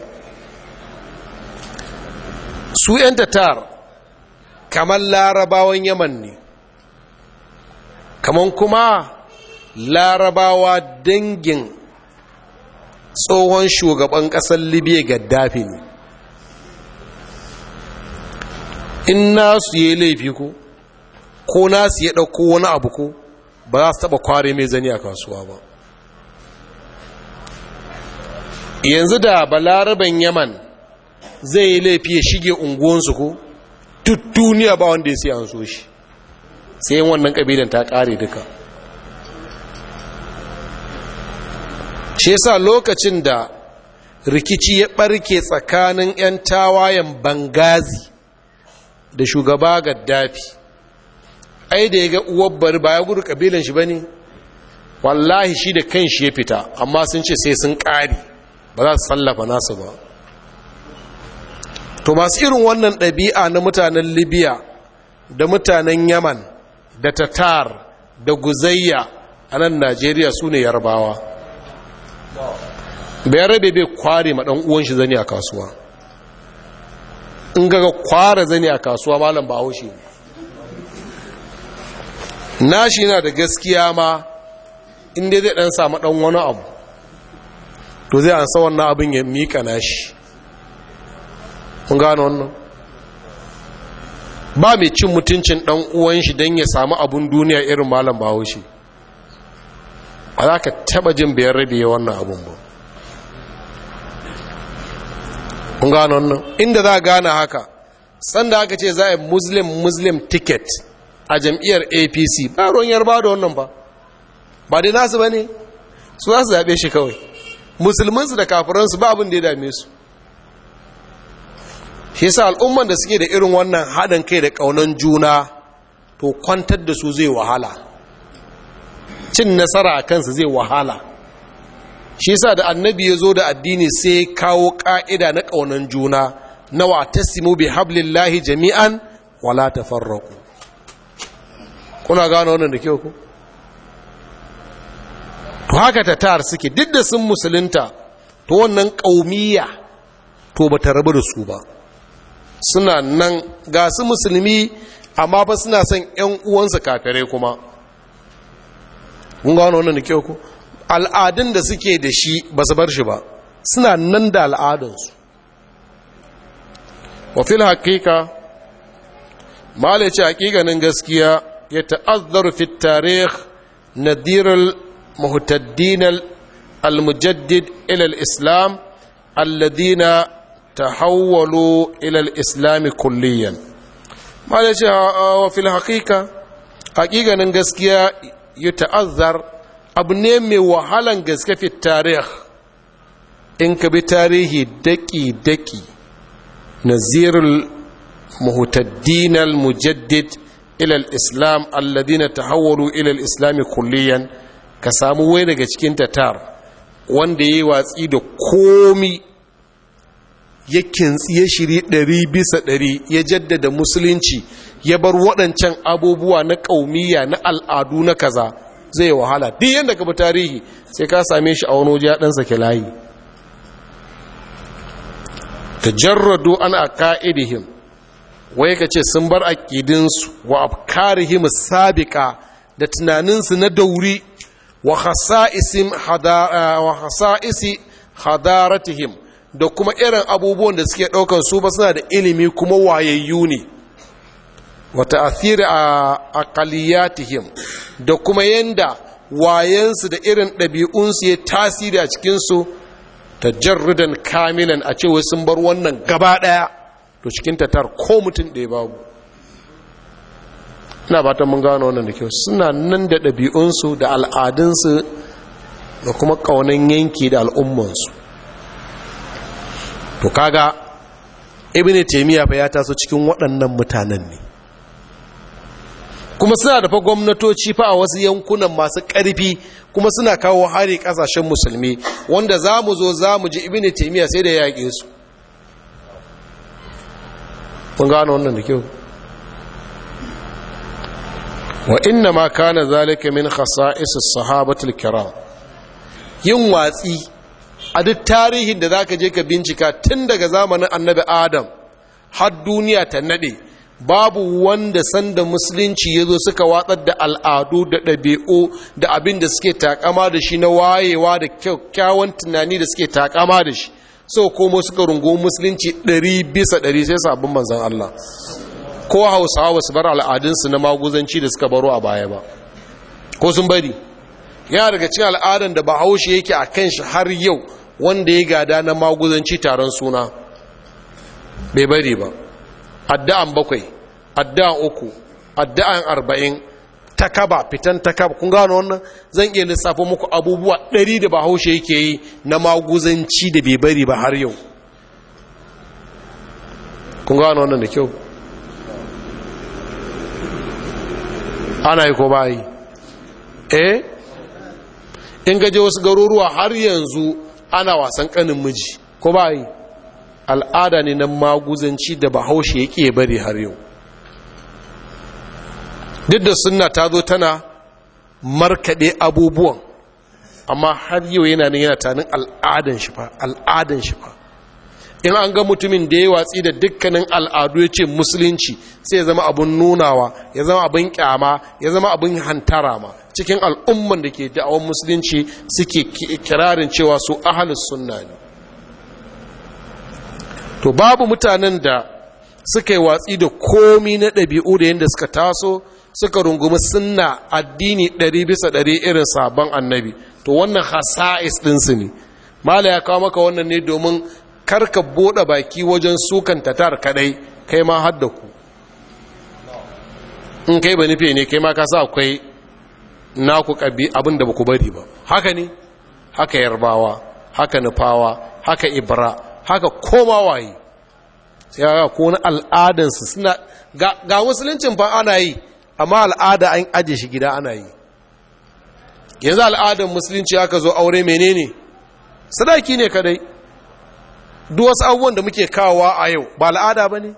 Su ‘yan tatar kamar larabawan Yaman ne, kamar kuma larabawa dangin tsohon shugaban ƙasar Libya Gaddafi ne. In nasu yi laifi ko, ko nasu ya ɗauko wani abu ko, ba za su taɓa kware mai zani a kasuwa ba. Yanzu da balaraban Yaman zai yi laifi ya shige unguwansu ko, duk duniya ba wanda ya sai an so shi, sai yin wannan ƙabilan ta ƙare duka. Shi yasa lokacin da rikici ya ɓarke tsakanin 'yan tawayen bangazi da shugaba gaddafi. Ai da ya ga uwar bari ba ya gudu ƙabilan shi ba ne, wallahi shi da kan shi ya fita, amma sun ce sai sun ƙari ba za su sallafa nasu ba. To masu irin wannan ɗabi'a na mutanen libya da mutanen yaman da tatar da guzayya a nan najeriya su ne yarbawa. bayan rabe bai kware ma ɗan uwan shi zani a kasuwa. In ga kware zani a kasuwa malam ba haushe nashi yana da gaskiya ma, inda zai ɗan samu ɗan wani abu to zai ansa wannan abin ya miƙa nashi. mun gano wannan. Ba mai cin mutuncin ɗan uwan shi don ya samu abun duniya irin malam bahaushe. ba za ka taɓa jin bayan rabe wannan abun ba. mun gano wannan. Inda za a gane haka sanda aka ce za a yi muslim muslim ticket a jam'iyyar A P C, ba ruwan yarba da wannan ba, ba dai nasu ba ne, su za su zaɓe shi kawai. Musulmansu da kafiransu ba abin da ya dame su. shi yasa al'umman da suke da irin wannan haɗin kai da ƙaunan juna, to kwantar da su zai wahala, cin nasara a kansu zai wahala. shi yasa da annabi ya zo da addini sai kawo ƙa'ida na ƙaunan juna na wa tasimu bi hablillahi jami'an wala tafarraqu. kuna gano wannan da kyau ku? To haka tatar suke, duk da sun musulunta, to wannan ƙaumiyya to ba ta rabu da su ba. Suna nan ga su musulmi, amma ba suna son ‘yan uwansu kafirai kuma. Kun gano wannan da kyau ku? Al'adun da suke da shi ba su bar shi ba, suna nan da al'adunsu. Wafil haƙiƙa, malaci haƙiƙanin gaskiya ya ta'azzaru fi tarih nadirar muhtaddin al-mujaddid ila al-islam alladhina tahawwalu ila al-islam kulliyan. malaci wa fil haqiqa haqiqanin gaskiya ya ta'azzar abu ne mai wahalan gaske fi tarih. in ka bi tarihi daki daki nazirul muhtaddin al-mujaddid ila al-islam alladhina tahawwalu ila al-islam kulliyan, ka samu wai daga cikin tatar wanda ya yi watsi da komi, ya kintsi ya shiri ɗari bisa ɗari, ya jaddada musulunci, ya bar waɗancan abubuwa na ƙaumiya na al'adu na kaza, zai wahala. duk yadda ka bi tarihi sai ka same shi a wani waje ya ɗan sake layi. tajarradu an aqaidihim, wai ka ce sun bar aqidinsu wa afkarihim sabiqa, da tunaninsu na dauri, wa khasa'isim hadara wa khasa'isi hadaratihim, da kuma irin abubuwan da suke daukan su ba suna da ilimi kuma wayayyu ne, wa ta'thir aqaliyatihim, da kuma yanda wayansu da irin ɗabi'unsu ya tasiri a cikin su, tajarrudan kamilan, a ce wai sun bar wannan gaba daya, to cikin tatar ko mutum ɗaya babu. ina ba ta mun gano wannan da kyau. Suna nan da ɗabi'unsu da al'adunsu da kuma ƙaunin yanki da al'ummansu. to kaga ibn taymiya fa ya taso cikin waɗannan mutanen ne, kuma suna da fa gwamnatoci fa a wasu yankunan masu ƙarfi, kuma suna kawo hari ƙasashen musulmi, wanda za mu zo za mu ji ibn taymiya sai da yaƙe su. mun gano wannan da kyau. wa inna ma kana zalika min khasa'is as-sahabatul kiram. yin watsi a duk tarihin da zaka je ka bincika tun daga zamanin annabi adam har duniya ta nade, babu wanda sanda musulunci yazo suka watsar da al'adu da ɗabi'u da abin da suke takama da shi na wayewa da kyakkyawan tunani da suke takama da shi, so komo suka rungo musulunci ɗari bisa ɗari sai sabon manzon Allah. ko hausawa su bar al'adunsu na maguzanci da suka baro a baya ba, ko sun bari? yana daga cikin al'adun da bahaushe yake a kan shi har yau, wanda ya gada na maguzanci taron suna bai bari ba. addu'an bakwai, addu'an uku, addu'an arba'in, takaba fitan takaba kun gano wannan zan iya lissafo muku abubuwa ɗari da bahaushe yake yi na maguzanci da bai bari ba har yau kun gano wannan da kyau ana yi ko ba yi eh in gaje wasu garuruwa har yanzu ana wasan kanin miji ko ba yi al'ada ne na maguzanci da bahaushe yake bari har yau duk da sunna ta zo tana markaɗe abubuwan amma har yau yana nan yana tanin al'adan shi fa al'adan shi fa in an ga mutumin da ya watsi da dukkanin al'adu ya ce musulunci sai ya zama abin nunawa ya zama abin kyama ya zama abin hantara ma cikin al'umman da ke da'awar musulunci suke kirarin cewa su ahalus sunna ne to babu mutanen da suka yi watsi da komi na ɗabi'u da yadda suka taso suka rungumi sunna addini ɗari bisa ɗari irin sabon annabi to wannan hasa'is ɗinsu ne mala ya kawo maka wannan ne domin karka buɗe baki wajen sukan tatar kadai kai ma hadda ku in kai ba nufi ne kai ma ka sa akwai naku ƙabi abin da ba ku bari ba haka ne haka yarbawa haka nufawa haka ibra haka koma waye sai ga ko na al'adansu suna ga, ga musuluncin fa ana yi amma al'ada an aje shi gida ana yi yanzu al'adar musulunci aka zo aure menene sadaki ne kadai duk wasu abubuwan da muke kawowa a yau ba al'ada ba ne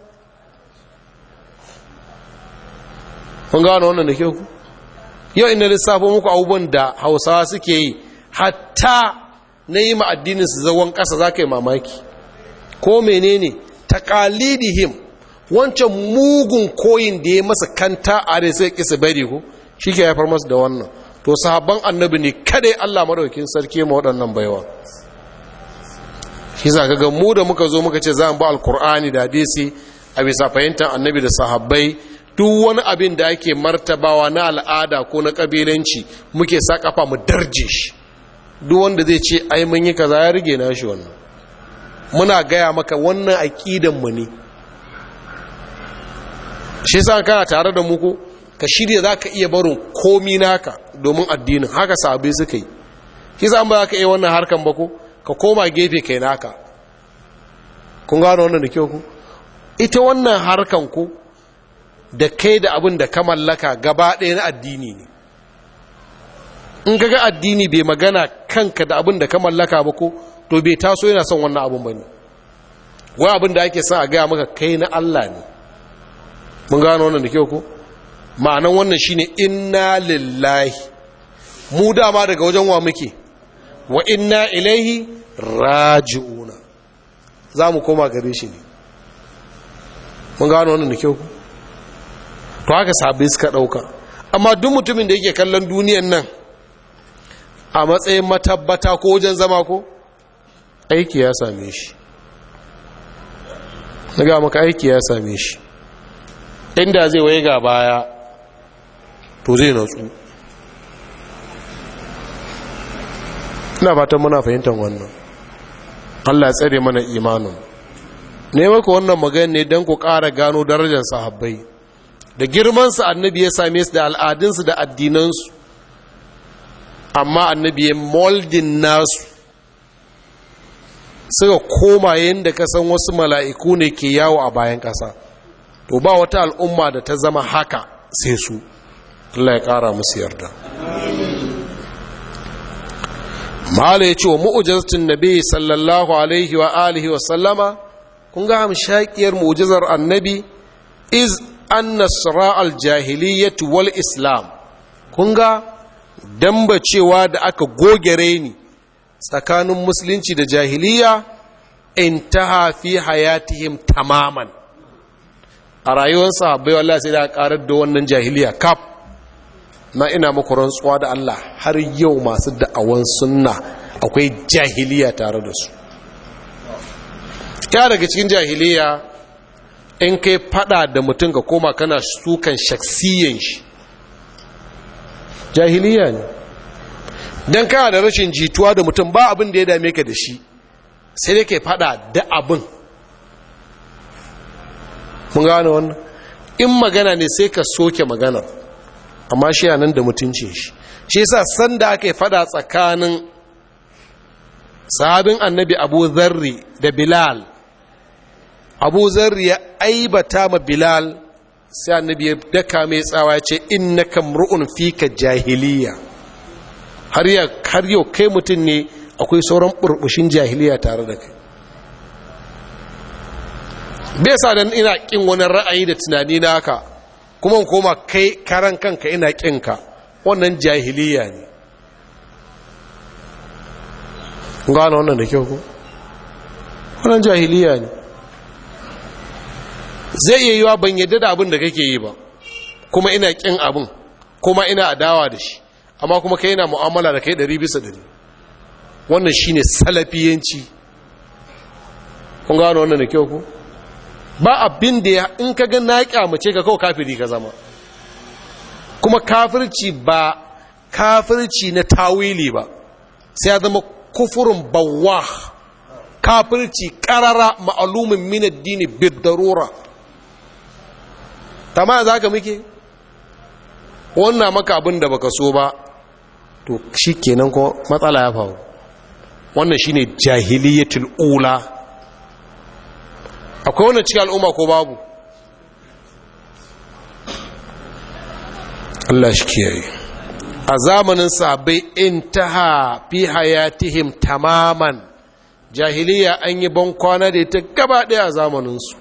kun gano wannan da kyau yau ina lissafo muku abubuwan da hausawa suke yi hatta na yi ma'addinin su zagon ƙasa za ka yi mamaki ko menene taqalidihim wancan mugun koyin da ya masa kanta a rai sai kisa bari ko shi ke haifar masa da wannan to sahabban annabi ne kadai Allah madaukakin sarki ma waɗannan baiwa shi za ka ga mu da muka zo muka ce za mu ba alkur'ani da hadisi a bisa fahimtar annabi da sahabbai duk wani abin da ake martabawa na al'ada ko na kabilanci muke sa kafa mu darje shi duk wanda zai ce ai mun yi kaza ya rige na shi wannan muna gaya maka wannan aqidan mu ne shi sa kana tare da mu ko ka shirya zaka iya barin komi naka domin addinin haka sahabbai suka yi shi sa an ba ka iya wannan harkan ba ko ka koma gefe kai naka kun gano wannan da kyau ku ita wannan harkan ku da kai da abin da ka mallaka gaba ɗaya na addini ne in ka ga addini bai magana kanka da abin da ka mallaka ba ko to bai taso yana son wannan abin ba ne wai abin da ake sa a gaya maka kai na Allah ne mun gano wannan da kyau ku ma'anan wannan shine inna lillahi mu dama daga wajen wa muke wa inna ilaihi raji'una za mu koma gare shi ne mun gano wannan da kyau ku to haka sahabbai suka dauka amma duk mutumin da yake kallon duniyan nan a matsayin matabbata ko wajen zama ko aiki ya same shi daga maka aiki ya same shi inda zai waye ga baya to zai natsu ina fatan muna fahimtar wannan Allah ya tsare mana imanin ne maka wannan magana ne don ku ƙara gano darajar sahabbai da girmansu annabi ya same su da al'adunsu da addinansu amma annabi ya moldin nasu suka koma yadda ka san wasu mala'iku ne ke yawo a bayan ƙasa to ba wata al'umma da ta zama haka sai su Allah ya ƙara musu yarda mahala ya ce wa mu'ujizatun nabi sallallahu alaihi wa alihi wa sallama kun ga hamshakiyar mu'ujizar annabi iz anna sira'al jahiliyyatu wal islam kun ga dambacewa da aka goge reni tsakanin musulunci da jahiliya intaha fi hayatihim tamaman a rayuwar sahabbai wallahi sai da karar da wannan jahiliya kaf na ina muku rantsuwa da Allah har yau masu da'awan sunna akwai jahiliya tare da su ya daga cikin jahiliya in kai fada da mutum ka koma kana sukan shaksiyan shi jahiliya ne don kana da rashin jituwa da mutum ba abin da ya dame ka da shi sai dai kai fada da abin mun gane wannan in magana ne sai ka soke maganar amma shi nan da mutuncin shi shi yasa sanda ake fada tsakanin sahabin annabi Abu Zarri da Bilal, Abu Zarri ya aibata ma Bilal, sai annabi ya daka mai tsawa ya ce innaka mru'un fika jahiliya, har ya har yau kai mutum ne akwai sauran burbushin jahiliya tare da kai. bai sa dan ina kin wani ra'ayi da tunani na haka kuma koma kai karan kanka ina kin ka, wannan jahiliya ne. gano wannan da kyau ko wannan jahiliya ne. zai iya yiwa ban yadda da abin da kake yi ba kuma ina kin abin kuma ina adawa da shi, amma kuma kai ina mu'amala da kai ɗari bisa ɗari. wannan shine salafiyanci. kun gano wannan da kyau ko ba abin da ya in ka ga na kyamace ka kawai kafiri ka zama, kuma kafirci ba kafirci na tawili ba, sai ya zama kufurin bawah, kafirci karara ma'alumin min addini bid darura. tamam zaka muke wannan maka abin da baka so ba to shikenan ko matsala ya faru. wannan shine jahiliyatul ula. akwai wannan cikin al'umma ko babu? Allah shi kiyaye. a zamanin sahabbai intaha fi hayatihim tamaman, jahiliya an yi ban kwana da ita gaba ɗaya a zamaninsu.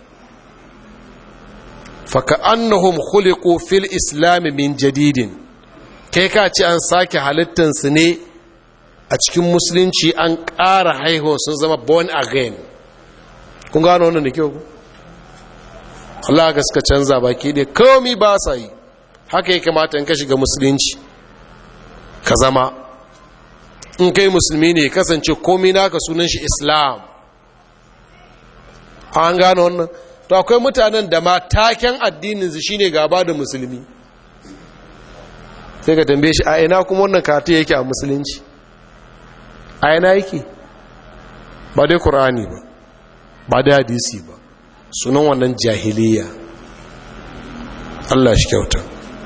faka annahum khuliqu fil islam min jadidin, kai ka ce an sake halittansu ne a cikin musulunci, an ƙara haihuwa sun zama born again. kun gano wannan da kyau ku? Allah ga suka canza baki dai komai ba sa yi. haka ya kamata in ka shiga musulunci ka zama, in kai musulmi ne kasance komai naka sunan shi islam. an gano wannan? to akwai mutanen da ma taken addinin su shine gaba da musulmi, sai ka tambaye shi a ina kuma wannan karatu yake a musulunci? a ina yake? ba dai qur'ani ba, ba da hadisi ba, sunan wannan jahiliya. Allah shi kyauta.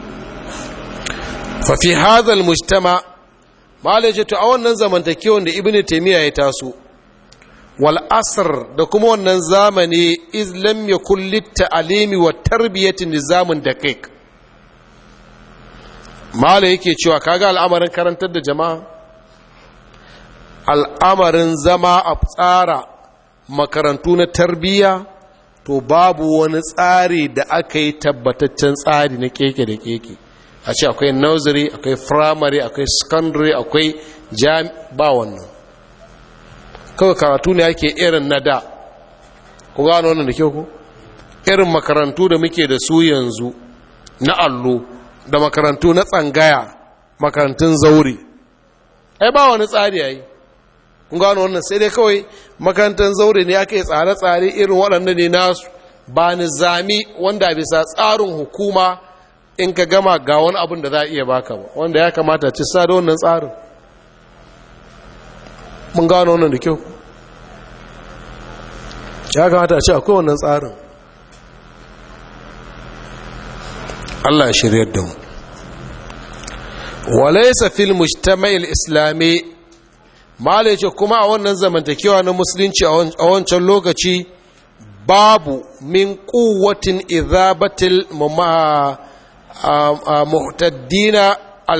fa fi hadha almujtama malajatu a wannan zamantakewan da ibnu taymiya ya taso, wal asr da kuma wannan zamani, iz lam yakul lit ta'limi wa tarbiyati nizamun daqiq. mala yake cewa kaga al'amarin karantar da jama'a, al'amarin zama a tsara makarantu na tarbiyya, to babu wani tsari da aka yi tabbataccen tsari na keke da keke. a ce akwai nursery, akwai primary, akwai secondary, akwai jam, ba wannan. kawai karatu ne ake irin na da. ku gano wannan da kyau ku? irin makarantu da muke da su yanzu na allo, da makarantu na tsangaya, makarantun zauri, ai ba wani tsari yayi. kun gano wannan? sai dai kawai makarantar zaure ne ake tsare-tsare irin waɗanda ne nasu, ba nizami wanda bisa tsarin hukuma in ka gama ga wani abin da za a iya baka ba, wanda ya kamata ci sa da wannan tsarin. mun gano wannan da kyau? ya kamata a ce akwai wannan tsarin. Allah ya shiryar da mu. walaysa fil mujtama'il islami, malai ce kuma a wannan zamantakewa na musulunci a wancan lokaci babu min kuwatin izabatil muhtaddina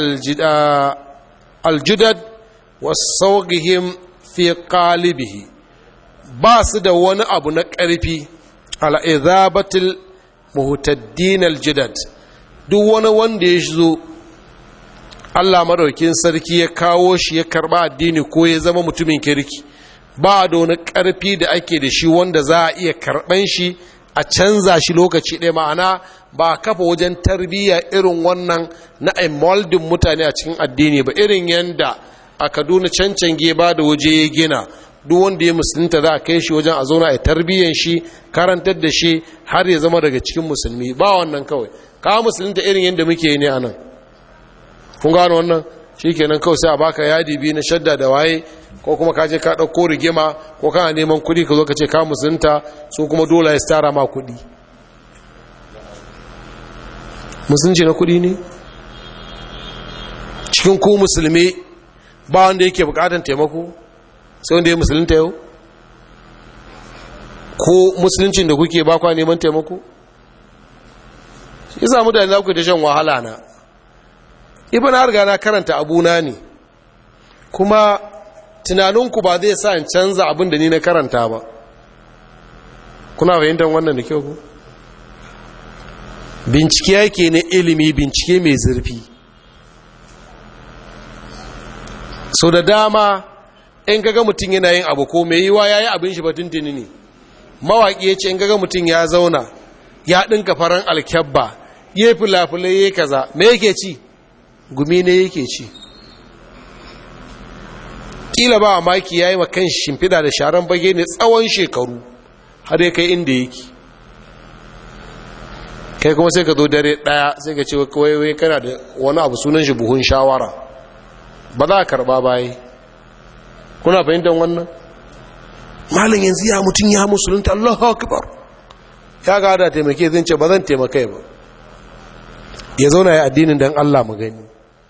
aljudad wasaugihim fi qalibihi, ba su da wani abu na ƙarfi ala izabatil muhtaddina aljudad. duk wani wanda ya zo Allah madaukin sarki ya kawo shi ya karba addini ko ya zama mutumin kirki, ba da wani ƙarfi da ake da shi wanda za a iya karɓan shi a canza shi lokaci ɗaya. ma'ana ba kafa wajen tarbiyya irin wannan na moldin mutane a cikin addini ba, irin yanda a Kaduna cancange ba da waje ya gina, duk wanda ya musulunta za a kai shi wajen a zauna a tarbiyyan shi, karantar da shi har ya zama daga cikin musulmi. ba wannan kawai ka musulunta irin yanda muke yi ne a nan. kun gano wannan? shi kenan kawai sai a baka yadi biyu na shadda da waye, ko kuma ka je ka ɗauko rigima, ko kana neman kuɗi ka zo ka ce ka musulunta, so kuma dole ya tara ma kuɗi. musulunci na kuɗi ne? cikin ku musulmi ba wanda yake bukatan taimako sai wanda ya musulunta yau? ko musuluncin da kuke ba kwa neman taimako? shi samu da za ku ta shan wahala na ibn harga na karanta abuna ne, kuma tunaninku ba zai sa in canza abin da ni na karanta ba. kuna fahimtar wannan da kyau ku? bincike yake na ilimi, bincike mai zurfi. so da dama in gaga mutum yana yin abu ko mai yiwa ya yi abin shi batun tuni ne. mawaƙi ya ce in gaga mutum ya zauna ya ɗinka faran alkyabba ya fulafulai ya kaza me yake ci? gumi ne yake ci. ƙila ba a maki ya yi wa kan shimfiɗa da sharan bage ne tsawon shekaru har ya kai inda yake. kai kuma sai ka zo dare ɗaya sai ka ce wai kana da wani abu sunan shi buhun shawara, ba za a karɓa baye. kuna fahimtar wannan? malin yanzu ya mutum ya musulunta, Allahu akbar, ya ga da taimake zan ce ba zan taimakai ba, ya zauna ya addinin don Allah mu gani.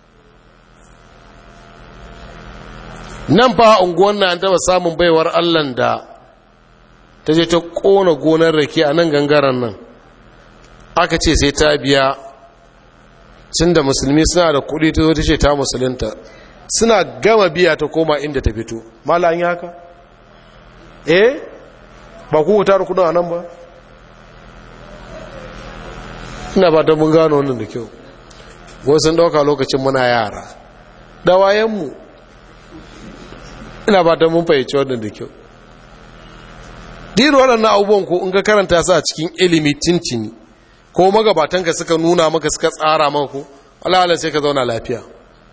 nan fa unguwan na an taba samun baiwar Allahn da ta je ta kona gonar rake a nan gangaren nan, aka ce sai ta biya. sun da musulmi suna da kuɗi ta zo ta ce ta musulunta, suna gama biya ta koma inda ta fito. mala an yi haka? eh ba ku tara kudin a nan ba? ina ba ta mun gano wannan da kyau. wasu ɗauka lokacin muna yara da wayanmu, ina ba ta mun fahimci wannan da kyau. dinu waɗannan abubuwan ko in ka karanta su a cikin ilimi tintini ko magabatanka suka nuna maka suka tsara maka ko Allah sai ka zauna lafiya.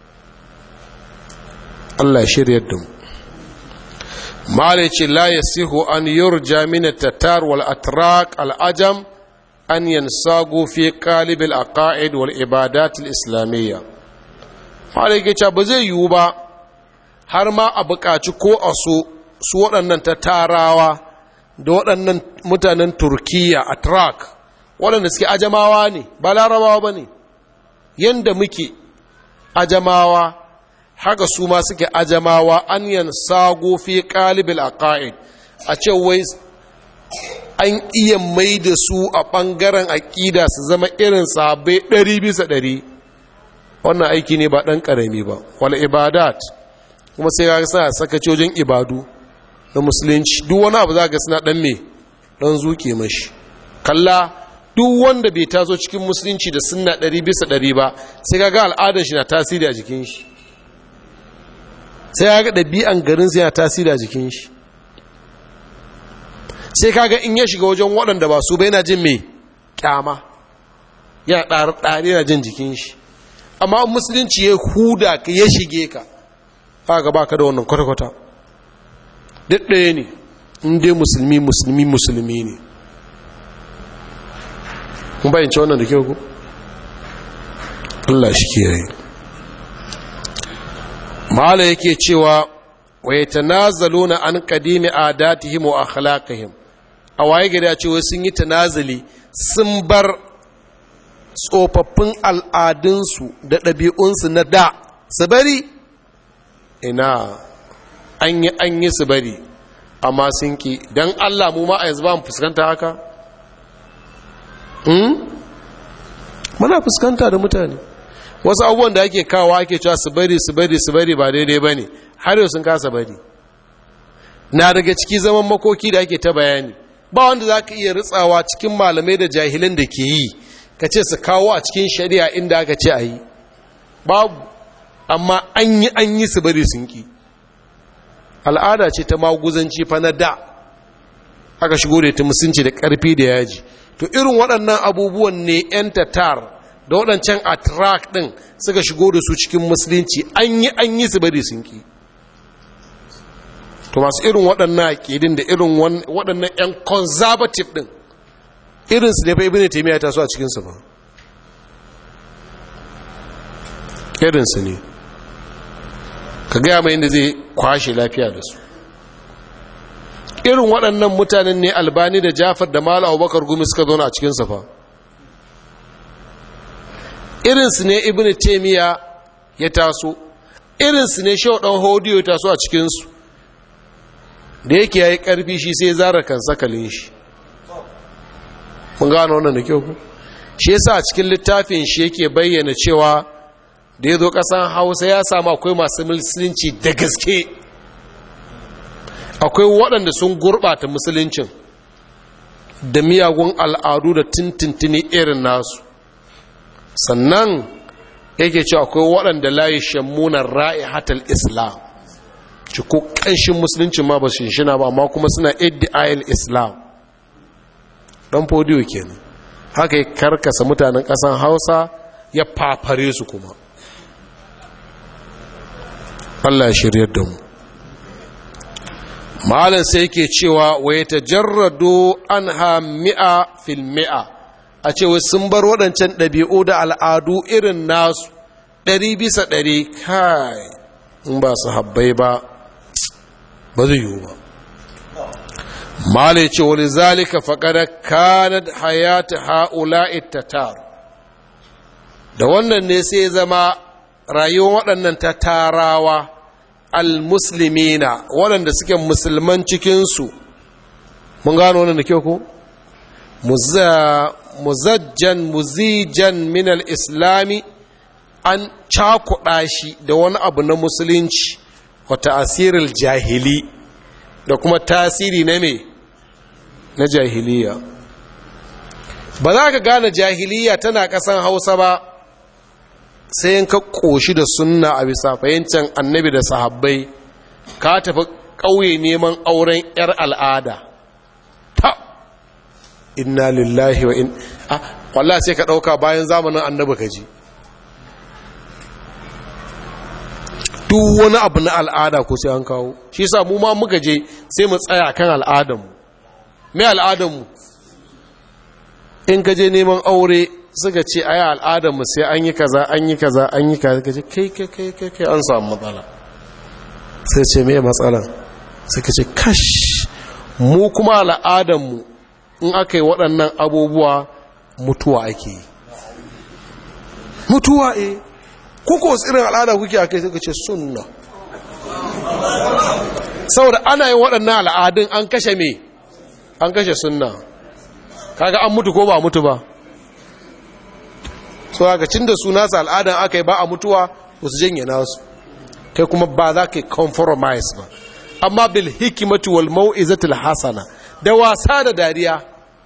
Allah shiryar da mu. mala ce la yasihu an yurja min at-tatar wal atrak al-ajam an yansagu fi qalib al-aqaid wal ibadat al-islamiyya. mala yake cewa ba zai yiwu ba har ma a buƙaci ko a so su waɗannan tatarawa da waɗannan mutanen Turkiya atrak waɗanda suke ajamawa ne ba larabawa ba ne, yanda muke ajamawa haka su ma suke ajamawa. an yansago fi qalibil aqaid, a ce wai an iya mai da su a ɓangaren aƙida su zama irin sahabbai ɗari bisa ɗari. wannan aiki ne ba ɗan ƙarami ba. wal ibadat, kuma sai ga suna sakacojin ibadu na musulunci. duk wani abu za ga suna ɗan me ɗan zuke mashi. kalla duk wanda bai taso cikin musulunci da sunna ɗari bisa ɗari ba, sai ga ga al'adar shi na tasiri a jikin shi, sai ya ga ɗabi'an garin sai yana tasiri a jikin shi, sai kaga in ya shiga wajen waɗanda ba su bai na jin mai kyama, ya ɗari yana jin jikin shi. amma musulunci ya huda ka ya shige ka, haka ba ka da wannan kwata-kwata. duk ɗaya ne, in dai musulmi musulmi musulmi ne. kun bayyance wannan da kyau ku? Allah shi kiyaye. mala yake cewa wa yatanazaluna an qadimi adatihim wa akhlaqihim, a waye gida cewa sun yi tanazali, sun bar tsofaffin al'adunsu da ɗabi'unsu na da su bari. ina an yi an yi su bari, amma sun ki. don Allah mu ma a yanzu ba mu fuskanta haka? muna fuskanta da mutane wasu abubuwan da ake kawo ake cewa su bari su bari su bari ba daidai ba ne, har yau sun kasa bari. na daga ciki zaman makoki da ake ta bayani, ba wanda za ka iya ritsawa cikin malamai da jahilan da ke yi ka ce su kawo a cikin shari'a inda aka ce a yi, babu. amma an yi an yi su bari sun ki. al'ada ce ta maguzanci fa na da aka shigo da ta musunci da ƙarfi da yaji. to irin waɗannan abubuwan ne 'yan tatar da waɗancan atrak ɗin suka shigo da su cikin musulunci, an yi an yi su bari sun ki. to masu irin waɗannan aƙidin da irin waɗannan 'yan conservative ɗin irinsu ne fa ibn taymiya ta so a cikinsu ba, irinsu ne. ka gaya mai inda zai kwashe lafiya da su. irin waɗannan mutanen ne albani da jafar da mala abubakar gumi suka zauna a cikinsa fa. irinsu ne ibn taymiya ya taso irinsu ne shau ɗan hodiyo ya taso a cikinsu da yake ya yi ƙarfi shi sai zara kan sakalin shi mun gano wannan da kyau ku shi yasa a cikin littafin shi yake bayyana cewa da ya zo ƙasan hausa ya samu akwai masu musulunci da gaske akwai waɗanda sun gurɓata musuluncin da miyagun al'adu da tintintini irin nasu sannan yake cewa akwai waɗanda layi shammunan ra'i hatal islam ci ko ƙanshin musulunci ma ba su shina ba amma kuma suna iddi'ayil islam ɗan fodiyo kenan haka ya karkasa mutanen ƙasan hausa ya fafare su kuma Allah ya shiryar da mu malam sai yake cewa wa ya tajarrado anha mi'a fil mi'a a ce sun bar waɗancan ɗabi'u da al'adu irin nasu ɗari bisa ɗari kai in ba su habbai ba ba zai yiwu ba malai ce wani zalika faƙada kanad hayata ha'ula'i tatar da wannan ne sai zama rayuwar waɗannan tatarawa al-muslimina waɗanda suke musulman cikinsu mun gano wannan da kyau ko muzajjan muzijan min al-islami an cakuɗa shi da wani abu na musulunci wa ta'asiril jahili da kuma tasiri na me na jahiliya ba za ka gane jahiliya tana ƙasan hausa ba sai yin ka ƙoshi da sunna a bisa fahimtar annabi da sahabbai ka tafi ƙauye neman auren 'yar al'ada ta inna lillahi wa in ah wallahi sai ka ɗauka bayan zamanin annabi ka ji duk wani abu na al'ada ko sai an kawo shi yasa mu ma muka je sai mu tsaya kan al'adarmu me al'adarmu in ka je neman aure suka ce ayi al'adarmu sai an yi kaza an yi kaza an yi kaza kace kai kai kai kai kai an samu matsala sai ce me matsalan suka ce kash mu kuma al'adarmu in aka yi waɗannan abubuwa mutuwa ake yi mutuwa eh kuko irin al'ada kuke a kai suka ce sunna saboda ana yin waɗannan al'adun an kashe me an kashe sunna kaga an mutu ko ba mutu ba so haka cin da suna su al'adan aka yi ba a mutuwa ba su janye nasu kai kuma ba za ka yi compromise ba amma bil hikimatu wal mau'izatul hasana da wasa da dariya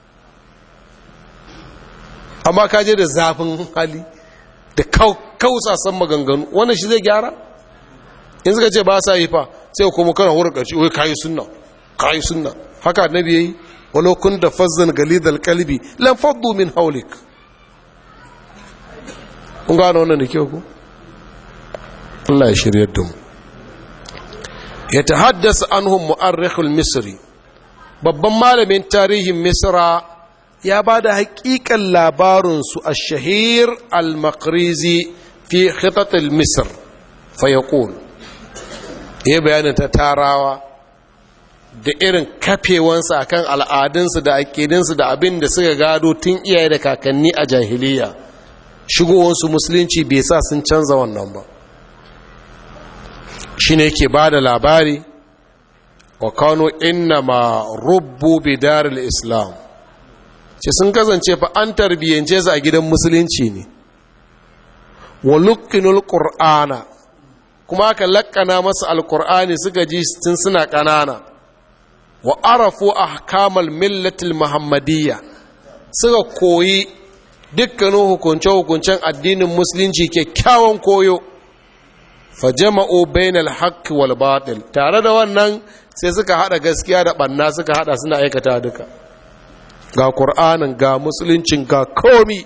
amma ka je da zafin hali da kausasan maganganu wannan shi zai gyara in suka ce ba sa yi fa sai kuma kana hurkaci wai kayi sunna kayi sunna haka annabi yayi walau kun da fazzan galidal qalbi lam faddu min hawlik kun gano wannan da kyau ko Allah ya shiryar da mu yatahaddasu anhum mu'arrikh al-misri babban malamin tarihin misra ya ba da haƙiƙan labarinsu a shahir al-makrizi fi khitatul misr fayaqul ya bayanin ta tarawa da irin kafewansa akan al'adunsu da aƙidinsu da abin da suka gado tun iyaye da kakanni a jahiliya shigowansu musulunci bai sa sun canza wannan ba shine yake ba da labari wa kano innama rubbu bidaril islam ce sun kasance fa an tarbiyyance su a gidan musulunci ne wa luqinul qur'ana kuma aka lakkana masa alqur'ani suka ji tun suna kanana wa arafu ahkamal millatil muhammadiyya suka koyi dukkanin hukunce hukuncen addinin musulunci kyakkyawan koyo fa jama'u bainal haqq wal batil tare da wannan sai suka hada gaskiya da banna suka hada suna aikata duka ga ƙur'anin ga musuluncin ga komi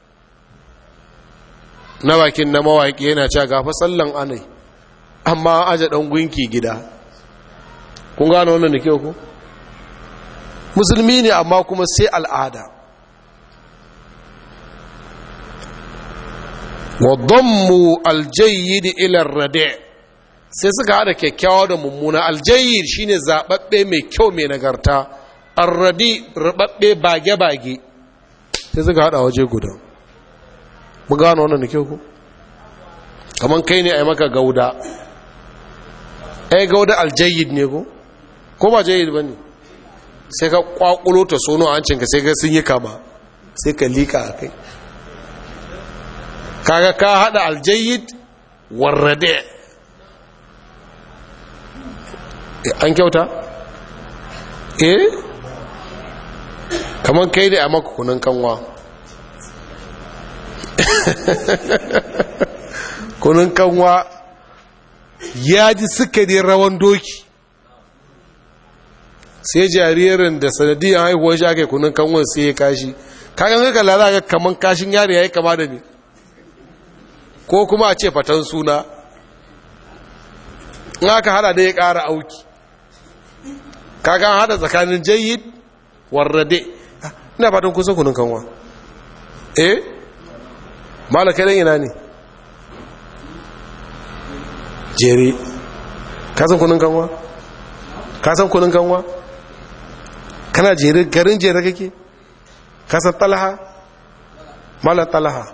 na bakin na mawaƙi yana cewa gafa sallan anai amma aje ɗan gunki gida kun gano wannan da kyau ku musulmi ne amma kuma sai al'ada wa dammu aljayyid ila radi sai suka hada kyakkyawa da mummuna aljayyid shine zababbe mai kyau mai nagarta arradi rubabbe bage-bage sai suka hada waje guda mu gano wannan da kyau ku kaman kai ne a yi maka gauda ai gauda aljayyid ne ko ko ba jayyid ba ne sai ka kwakulo ta sono a hancinka sai ka sun yi kama sai ka lika a kai kaga ka hada aljayyid warrade an kyauta eh kaman kai ne a maka kunun kanwa kunun kanwa ya ji sukari rawan doki sai jaririn da sanadiyan haihuwar shi aka kunun kanwan sai ya kashi kagan haka lalata ga kaman kashin yari ya yi kama da ne ko kuma a ce fatan suna in aka hada da ya kara auki kagan hada tsakanin jayyid warrade ina fatan kusa kunun kanwa eh malaka dan ina ne jere kasan kunun kanwa kasan kunun kanwa kana jere garin jere kake kasan talaha mala talaha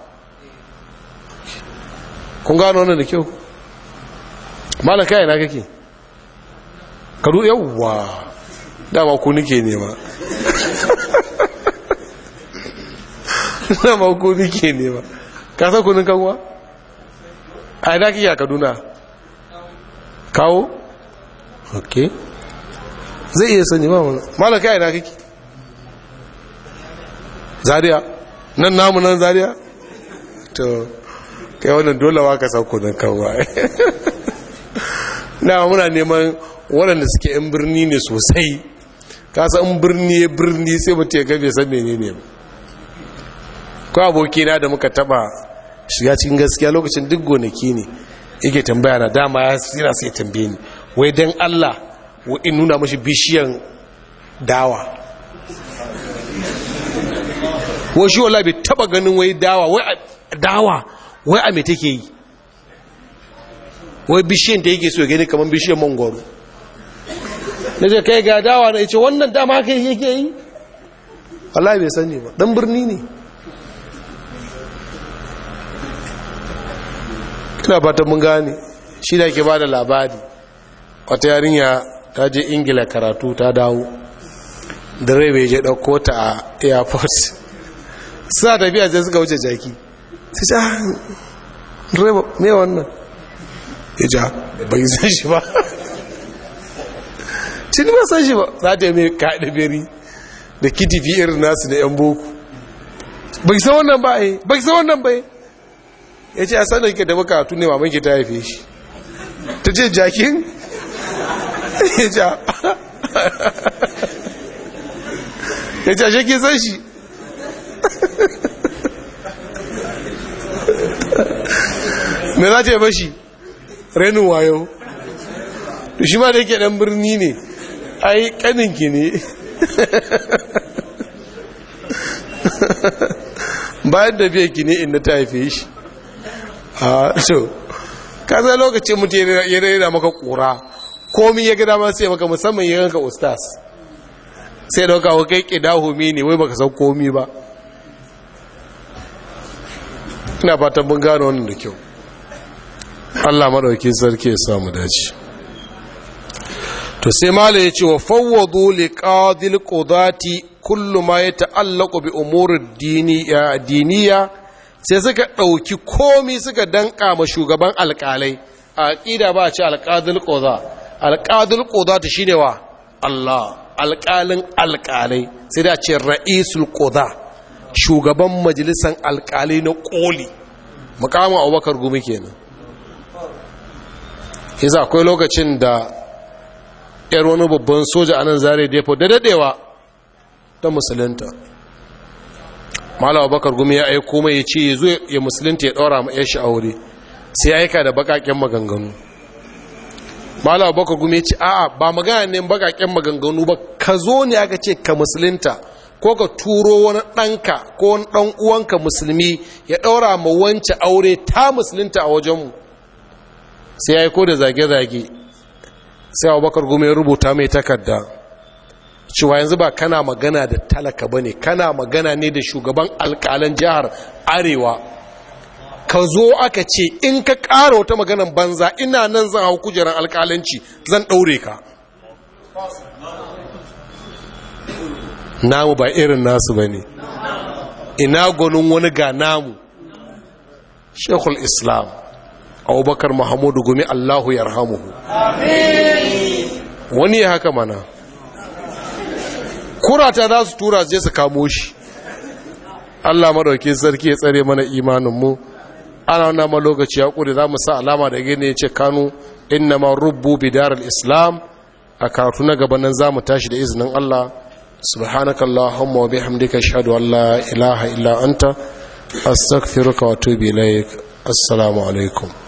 kun gano wannan da kyau malaka yana kake kadu yawwa dama ku nike nema dama ku nike nema kasan kunun kanwa a ina kike a Kaduna kawo ok zai iya sani ba mana malaka yana kake Zaria nan namu nan Zaria to kai wannan dole wa ka sauko nan kanwa na muna neman waɗanda suke yan birni ne sosai ka san birni birni sai mutum ya gabe san menene ko abokina da muka taba shiga cikin gaskiya lokacin duk gonaki ne yake tambaya na dama ya tsira sai tambaye ni wai dan Allah wa in nuna mashi bishiyan dawa wai shi wallahi bai taba ganin wai dawa wai dawa wai a me take yi wai bishiyan da yake so ya gani kaman bishiyan mangoro naje kai ga dawa na yace wannan dama haka yake yi wallahi bai sani ba dan birni ne ina fata mun gane shi da ke ba da labari wata yarinya ta je ingila karatu ta dawo direba ya je ɗauko ta a airport suna tafiya sai suka wuce jaki sai ja direba me wannan ya ja bai san shi ba shi ne ba san shi ba za ta yi mai kaɗe beri da kitifi irin nasu da yan boko bai san wannan ba eh bai san wannan ba eh ya ce a sanar ke da bukatu ne mamanki ta haife shi ta ce jakin ya ce ya ce shi ke san shi me za ta yi bashi renin wayo to shi ma da yake dan birni ne ai kaninki ne bayan da biya ki ne inda ta haife shi a so ka zai lokacin mutum ya rera maka kura komi ya gada masu ya maka musamman ya yanka ustaz sai da kawo kai ƙidahumi ne wai baka san komi ba ina fatan mun gano wannan da kyau Allah madauki sarki ya samu dace to sai mala ya ce wa fawwadu li qadil qudati kullu ma yata'allaqu bi umuri diniya diniya sai suka dauki komi suka danka ma shugaban alƙalai a aqida ba a ce alqadil quda alqadil qudati shine wa Allah alƙalin alƙalai sai da ce ra'isul quda shugaban majalisan alƙalai na koli mukamin Abubakar Gumi kenan yasa akwai lokacin da yar wani babban soja a nan zare depo da dadewa ta musulunta Malam Abubakar Gumi ya aiko mai ya ce ya zo ya musulunta ya daura ma yar shi aure sai ya aika da bakaken maganganu Malam Abubakar Gumi ya ce a'a ba magana ne bakaken maganganu ba ka zo ne aka ce ka musulunta ko ka turo wani ɗanka ko wani ɗan uwanka musulmi ya daura ma wance aure ta musulunta a wajenmu sai ya aiko da zage-zage sai Abubakar Gumi ya rubuta mai takarda cewa yanzu ba kana magana da talaka ba ne kana magana ne da shugaban alƙalan jihar arewa ka zo aka ce in ka ƙara wata maganan banza ina nan zan hau kujerar alƙalanci zan ɗaure ka. Namu ba irin nasu ba ne, ina gwanin wani ga namu. Shekul Islam Abubakar Muhammadu Gumi, Allahu yarhamuhu. Wani ya haka mana, kurata za su tura je su kamo shi. Allah madauki sarki ya tsare mana imaninmu. Ana wannan ma lokaci ya kure, za mu sa alama da gini ya ce kanu inna ma rubbu bidar al-islam. A karatu na gaba nan za mu tashi da izinin Allah. Subhanakallahumma wa bihamdika ashhadu an la ilaha illa anta astaghfiruka wa atubu ilaik. Assalamu alaikum.